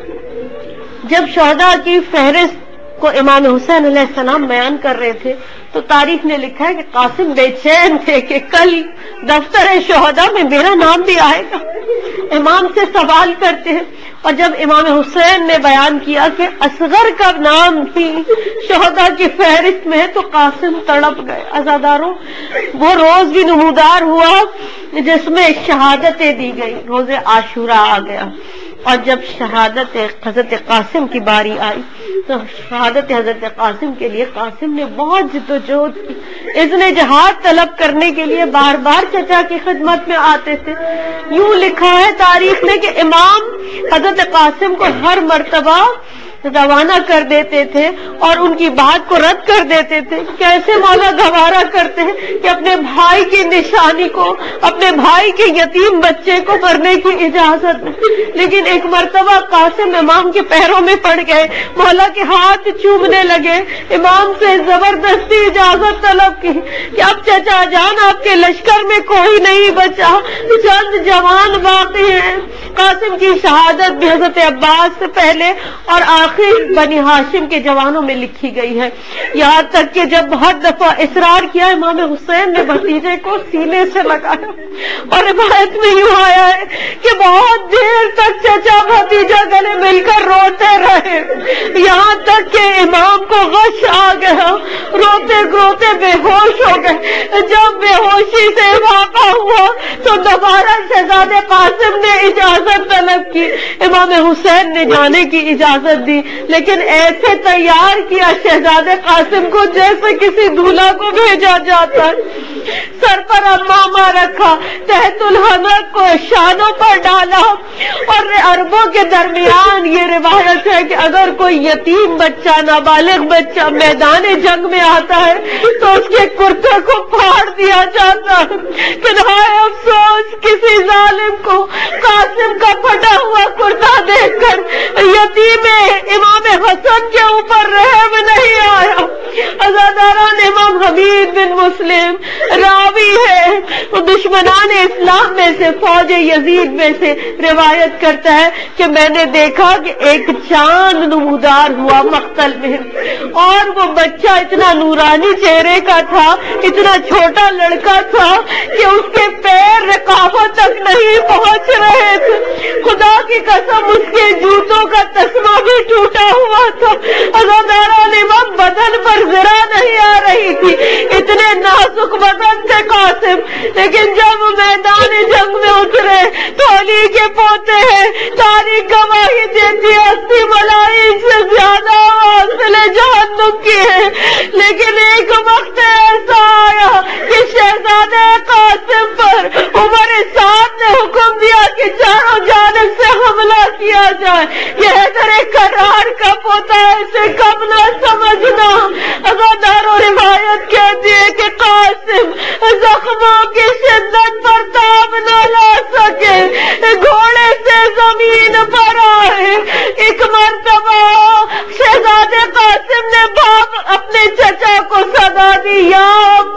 کی۔ جب شہداء کی فہرست کو امام حسین علیہ السلام بیان کر رہے تھے تو تاریخ نے لکھا ہے کہ قاسم بے چین تھے کہ کل دفتر شہداء میں میرا نام بھی آئے گا۔ امام سے سوال کرتے ہیں اور جب امام حسین نے بیان کیا کہ اصغر کا نام بھی شہداء کی فہرست میں ہے تو قاسم تڑپ گئے۔ عزاداروں وہ روز بھی نمودار ہوا جس میں شہادتیں دی گئی، روز عاشورہ آ گیا، اور جب شہادت حضرت قاسم کی باری آئی تو شہادت حضرت قاسم کے لیے قاسم نے بہت جد و جہد کی، اذن جہاد طلب کرنے کے لیے بار بار چچا کی خدمت میں آتے تھے۔ یوں لکھا ہے تاریخ میں کہ امام حضرت قاسم کو ہر مرتبہ روانہ کر دیتے تھے اور ان کی بات کو رد کر دیتے تھے۔ کیسے مولا گوارا کرتے ہیں کہ اپنے بھائی کی نشانی کو، اپنے بھائی کے یتیم بچے کو مرنے کی اجازت میں، لیکن ایک مرتبہ قاسم امام کے پیروں میں پڑ گئے، مولا کے ہاتھ چومنے لگے، امام سے زبردستی اجازت طلب کی کہ اب چچا جان آپ کے لشکر میں کوئی نہیں بچا، چند جوان باقی ہیں۔ قاسم کی شہادت بھی حضرت عباس سے پہلے اور آخر بنی ہاشم کے جوانوں میں لکھی گئی ہے، یہاں تک کہ جب بہت دفعہ اصرار کیا امام حسین نے بھتیجے کو سینے سے لگایا، اور روایت میں یوں آیا ہے کہ بہت دیر تک چچا بھتیجا گلے مل کر روتے رہے، یہاں تک کہ امام کو غش آ گیا، روتے روتے بے ہوش ہو گئے۔ جب بے ہوشی سے واقع ہوا تو دوبارہ شہزادے قاسم نے اجازت طلب کی، امام حسین نے جانے کی اجازت دی، لیکن ایسے تیار کیا شہزادے قاسم کو جیسے کسی دولہا کو بھیجا جاتا ہے، سر پر امامہ رکھا، تحت الحنک کو شانوں پر ڈالا، اور عربوں کے درمیان یہ روایت ہے کہ اگر کوئی یتیم بچہ، نابالغ بچہ میدان جنگ میں آتا ہے تو اس کے کرتے کو پھاڑ دیا جاتا ہے کہ ہائے افسوس کسی ظالم کو قاسم کا پھٹا ہوا کرتا دیکھ کر یتیم امام حسن کے اوپر رحم نہیں آیا۔ عزاداران امام حبیب بن مسلم راوی ہے، دشمنان اسلام میں سے فوج یزید میں سے روایت کرتا ہے کہ میں نے دیکھا کہ ایک چاند نمودار ہوا مقتل میں، اور وہ بچہ اتنا نورانی چہرے کا تھا، اتنا چھوٹا لڑکا تھا کہ اس کے پیر رکابوں تک نہیں پہنچ رہے تھے۔ خدا کی قسم اس کے جوتوں کا تسمہ بھی ٹوٹا ہوا تھا۔ عزاداران امام بدن پر ذرا نہیں آ رہی تھی، اتنے نازک بدن تھے قاسم، لیکن جب میدان جنگ میں اترے تو علی کے پوتے ہیں، تاریخ گواہی دیتی ہے اسی ملائک سے زیادہ حاصل جہنم کی ہے۔ لیکن ایک وقت ایسا آیا کہ شہزادہ قاسم پر عمر سعد نے حکم دیا کہ چاروں جانب سے حملہ کیا جائے۔ یہ حیدر کرار کا پوتا ہے، اسے کم نہ سمجھنا۔ عزاداروں روایت کہتی ہے کہ قاسم زخموں کی شدت پر تاب نہ لا سکے، گھوڑے سے زمین پر آئے۔ ایک مرتبہ شہزادے قاسم نے باپ اپنے چچا کو صدا دی، یا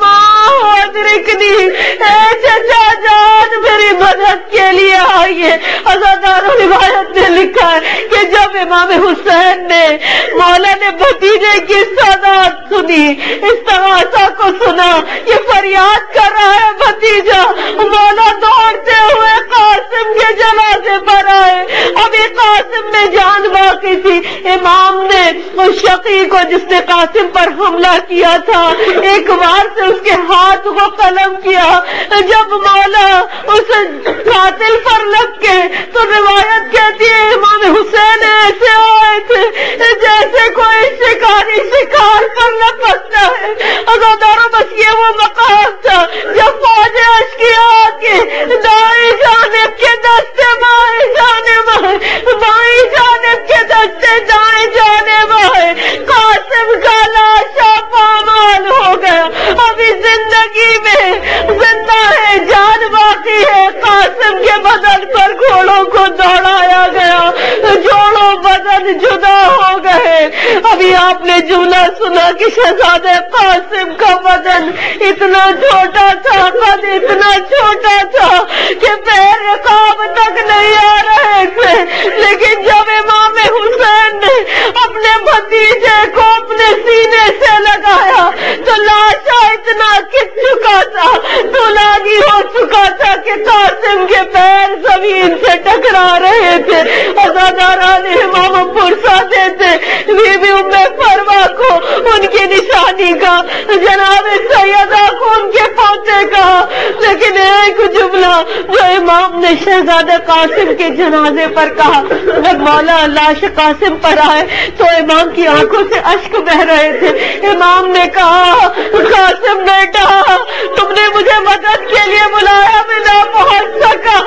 ماں ادرکنی، اے چچا جان میری مدد کے لیے آئیے۔ عزاداروں روایت نے لکھا ہے کہ جب امام حسین نے مولا نے بھتیجے کی صدا سنی، اس تماشا کو سنا، یہ فریاد کر رہا ہے بھتیجا، مولا دوڑتے ہوئے قاسم کے جنازے پر آئے۔ ابھی قاسم میں جان باقی تھی، امام نے اس شقی کو جس نے قاسم پر حملہ کیا تھا ایک بار سے اس کے ہاتھ کو قلم کیا۔ جب مولا اس قاتل پر لگ کے تو روایت کہتی ہے امام حسین ایسے آئے تھے جیسے کوئی شکاری شکار پر لپکتا ہے۔ عزاداروں بس یہ وہ مقام تھا جب فوج اشقیاء کے دائیں جانب کے دستے بائیں جانب آئے، بائیں جانب کے دستے دائیں جانب آئے، قاسم کا لاشا پامال ہو گیا۔ ابھی زندگی میں زندہ ہے، جان باقی ہے، قاسم کے بدن پر گھوڑوں کو دوڑایا گیا، جوڑوں بدن جدا ہو گئے۔ ابھی آپ نے جملہ سنا کہ شہزادے قاسم کا بدن اتنا چھوٹا تھا، قد اتنا چھوٹا تھا کہ پیر رکاب تک نہیں آ رہے تھے، لیکن جب امام حسین نے اپنے بھتیجے کو اپنے سینے سے لگایا تو لاشا اتنا کٹ چکا تھا، دولاگی ہو چکا تھا کہ قاسم کے پیر زمین سے ٹکرا رہے تھے۔ عزاداران امام پرسا دیتے بی بی ام فرما کو ان کی نشانی کا، جناب سیدہ کو ان کے پوتے کا، لیکن ایک جملہ جو امام نے شہزادہ قاسم کے جنازے پر کہا، جب مولا لاش قاسم پر آئے تو امام کی آنکھوں سے اشک بہ رہے تھے۔ امام نے کہا قاسم بیٹا تم نے مجھے مدد کے لیے بلایا، میں نہ پہنچ سکا،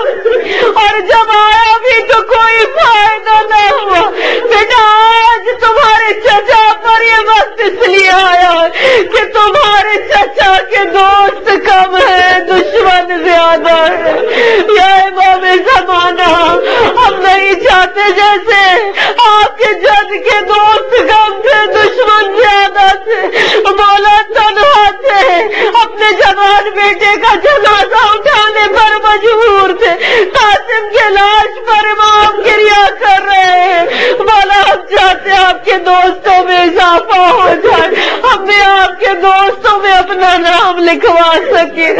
اور جب آیا بھی تو کوئی فائدہ نہ ہوا۔ بیٹا آج تمہارے چچا پر یہ وقت اس لیے آیا ہے کہ تمہارے چچا کے دوست کم ہیں، دشمن زیادہ ہے۔ یا امام زمانہ ہم نہیں چاہتے جیسے آپ کے جد کے دوست کم تھے، دشمن زیادہ تھے، مولا تنہا تھے، اپنے جوان بیٹے کا جنازہ اٹھانے پر مجبور تھے، قاسم کے لاش پر امام گریا کر رہے ہیں۔ مولا ہم چاہتے آپ کے دوستوں میں اضافہ ہو جائے، ہم بھی آپ کے دوستوں میں اپنا نام لکھوا سکے۔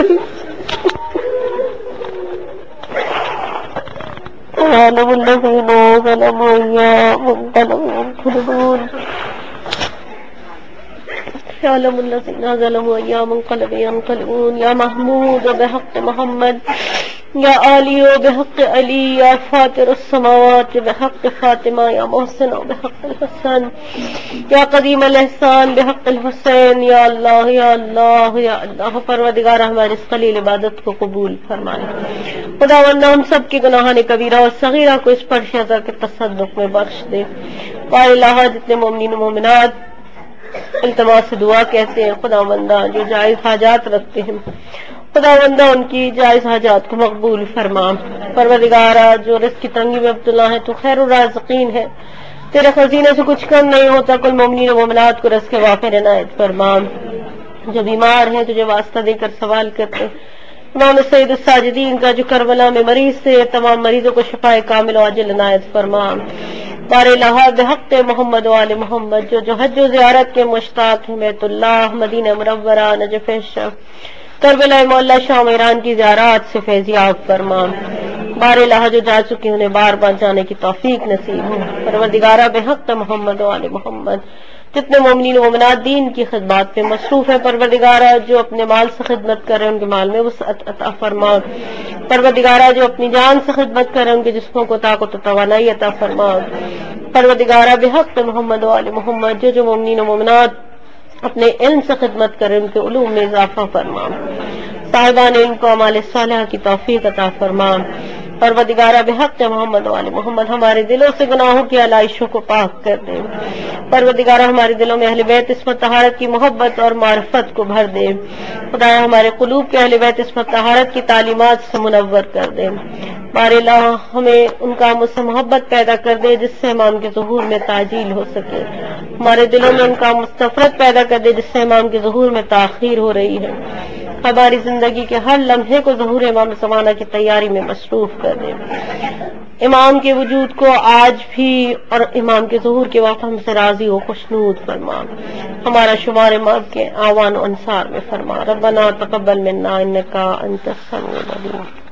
عالم الذین ظلموا منقلبون عالم الذین ظلموا ایام انقلب ينقلبون یا محمود بحق محمد یا علی بحق علی یا فاطر السماوات بحق فاطمہ یا محسن بحق الحسن یا قدیم الاحسان بحق الحسین یا اللہ یا اللہ یا اللہ۔ پروردگار ہماری اس قلیل عبادت کو قبول فرمائے۔ خداوند ہم سب کے گناہان کبیرہ اور صغیرہ کو اس پر شہزا کے تصدق میں بخش دے۔ قائل الہ جتنے مومنین و مومنات التماس دعا کہتے ہیں، خداوندہ جو جائز حاجات رکھتے ہیں، خداوندہ ان کی جائز حاجات کو مقبول فرما۔ پروردگارہ جو رزق کی تنگی میں ابتلا ہے تو خیر الرازقین ہے، تیرے خزینے سے کچھ کم نہیں ہوتا، کل مومنین و مومنات کو رزق وافر عنایت فرما، جو بیمار ہیں تجھے واسطہ دے کر سوال کرتے، امام سید الساجدین کا جو کربلا میں مریض تھے، تمام مریضوں کو شفاء کامل و عاجل عنایت فرما، بار الہ بحق محمد و آل محمد، جو جو حج و زیارت کے مشتاق ہیں، بیت اللہ، مدینہ منورہ، نجف شریف، کربلا مولا شام ایران کی زیارات سے فیضیاب فرما، بار الہ جو جا چکے انہیں بار بار جانے کی توفیق نصیب ہو، پروردگارہ بحق محمد و آل محمد، جتنے مومنین و مومنات دین کی خدمات پہ مصروف ہیں، پروردگارہ جو اپنے مال سے خدمت کر رہے ہیں ان کے مال میں وسعت عطا فرما، پروردگارہ جو اپنی جان سے خدمت کر رہے ہیں ان کے جسموں کو طاقت و توانائی عطا فرما، پروردگارہ بحق محمد و آل محمد، جو جو مومنین و مومنات اپنے علم سے خدمت کریں ان کے علوم میں اضافہ فرما، صاحبان ان کو اعمال صالحہ کی توفیق عطا فرما، پروردگارہ بحق محمد و آل محمد ہمارے دلوں سے گناہوں کی علائشوں کو پاک کر دے، پروردگارہ ہمارے دلوں میں اہل بیت عصمت طہارت کی محبت اور معرفت کو بھر دے، خدایا ہمارے قلوب کے اہل بیت عصمت طہارت کی تعلیمات سے منور کر دے، بار الہ ہمیں ان کاموں سے محبت پیدا کر دے جس سے امام کے ظہور میں تعجیل ہو سکے، ہمارے دلوں میں ان کاموں سے نفرت پیدا کر دے جس سے امام کے ظہور میں تاخیر ہو رہی ہے، ہماری زندگی کے ہر لمحے کو ظہور امام زمانہ کی تیاری میں مصروف کر دے، امام کے وجود کو آج بھی اور امام کے ظہور کے وقت ہم سے راضی و خوشنود فرما، ہمارا شمار امام کے آوان و انصار میں فرما، ربنا تقبل منا انکا انت السمیع العلیم۔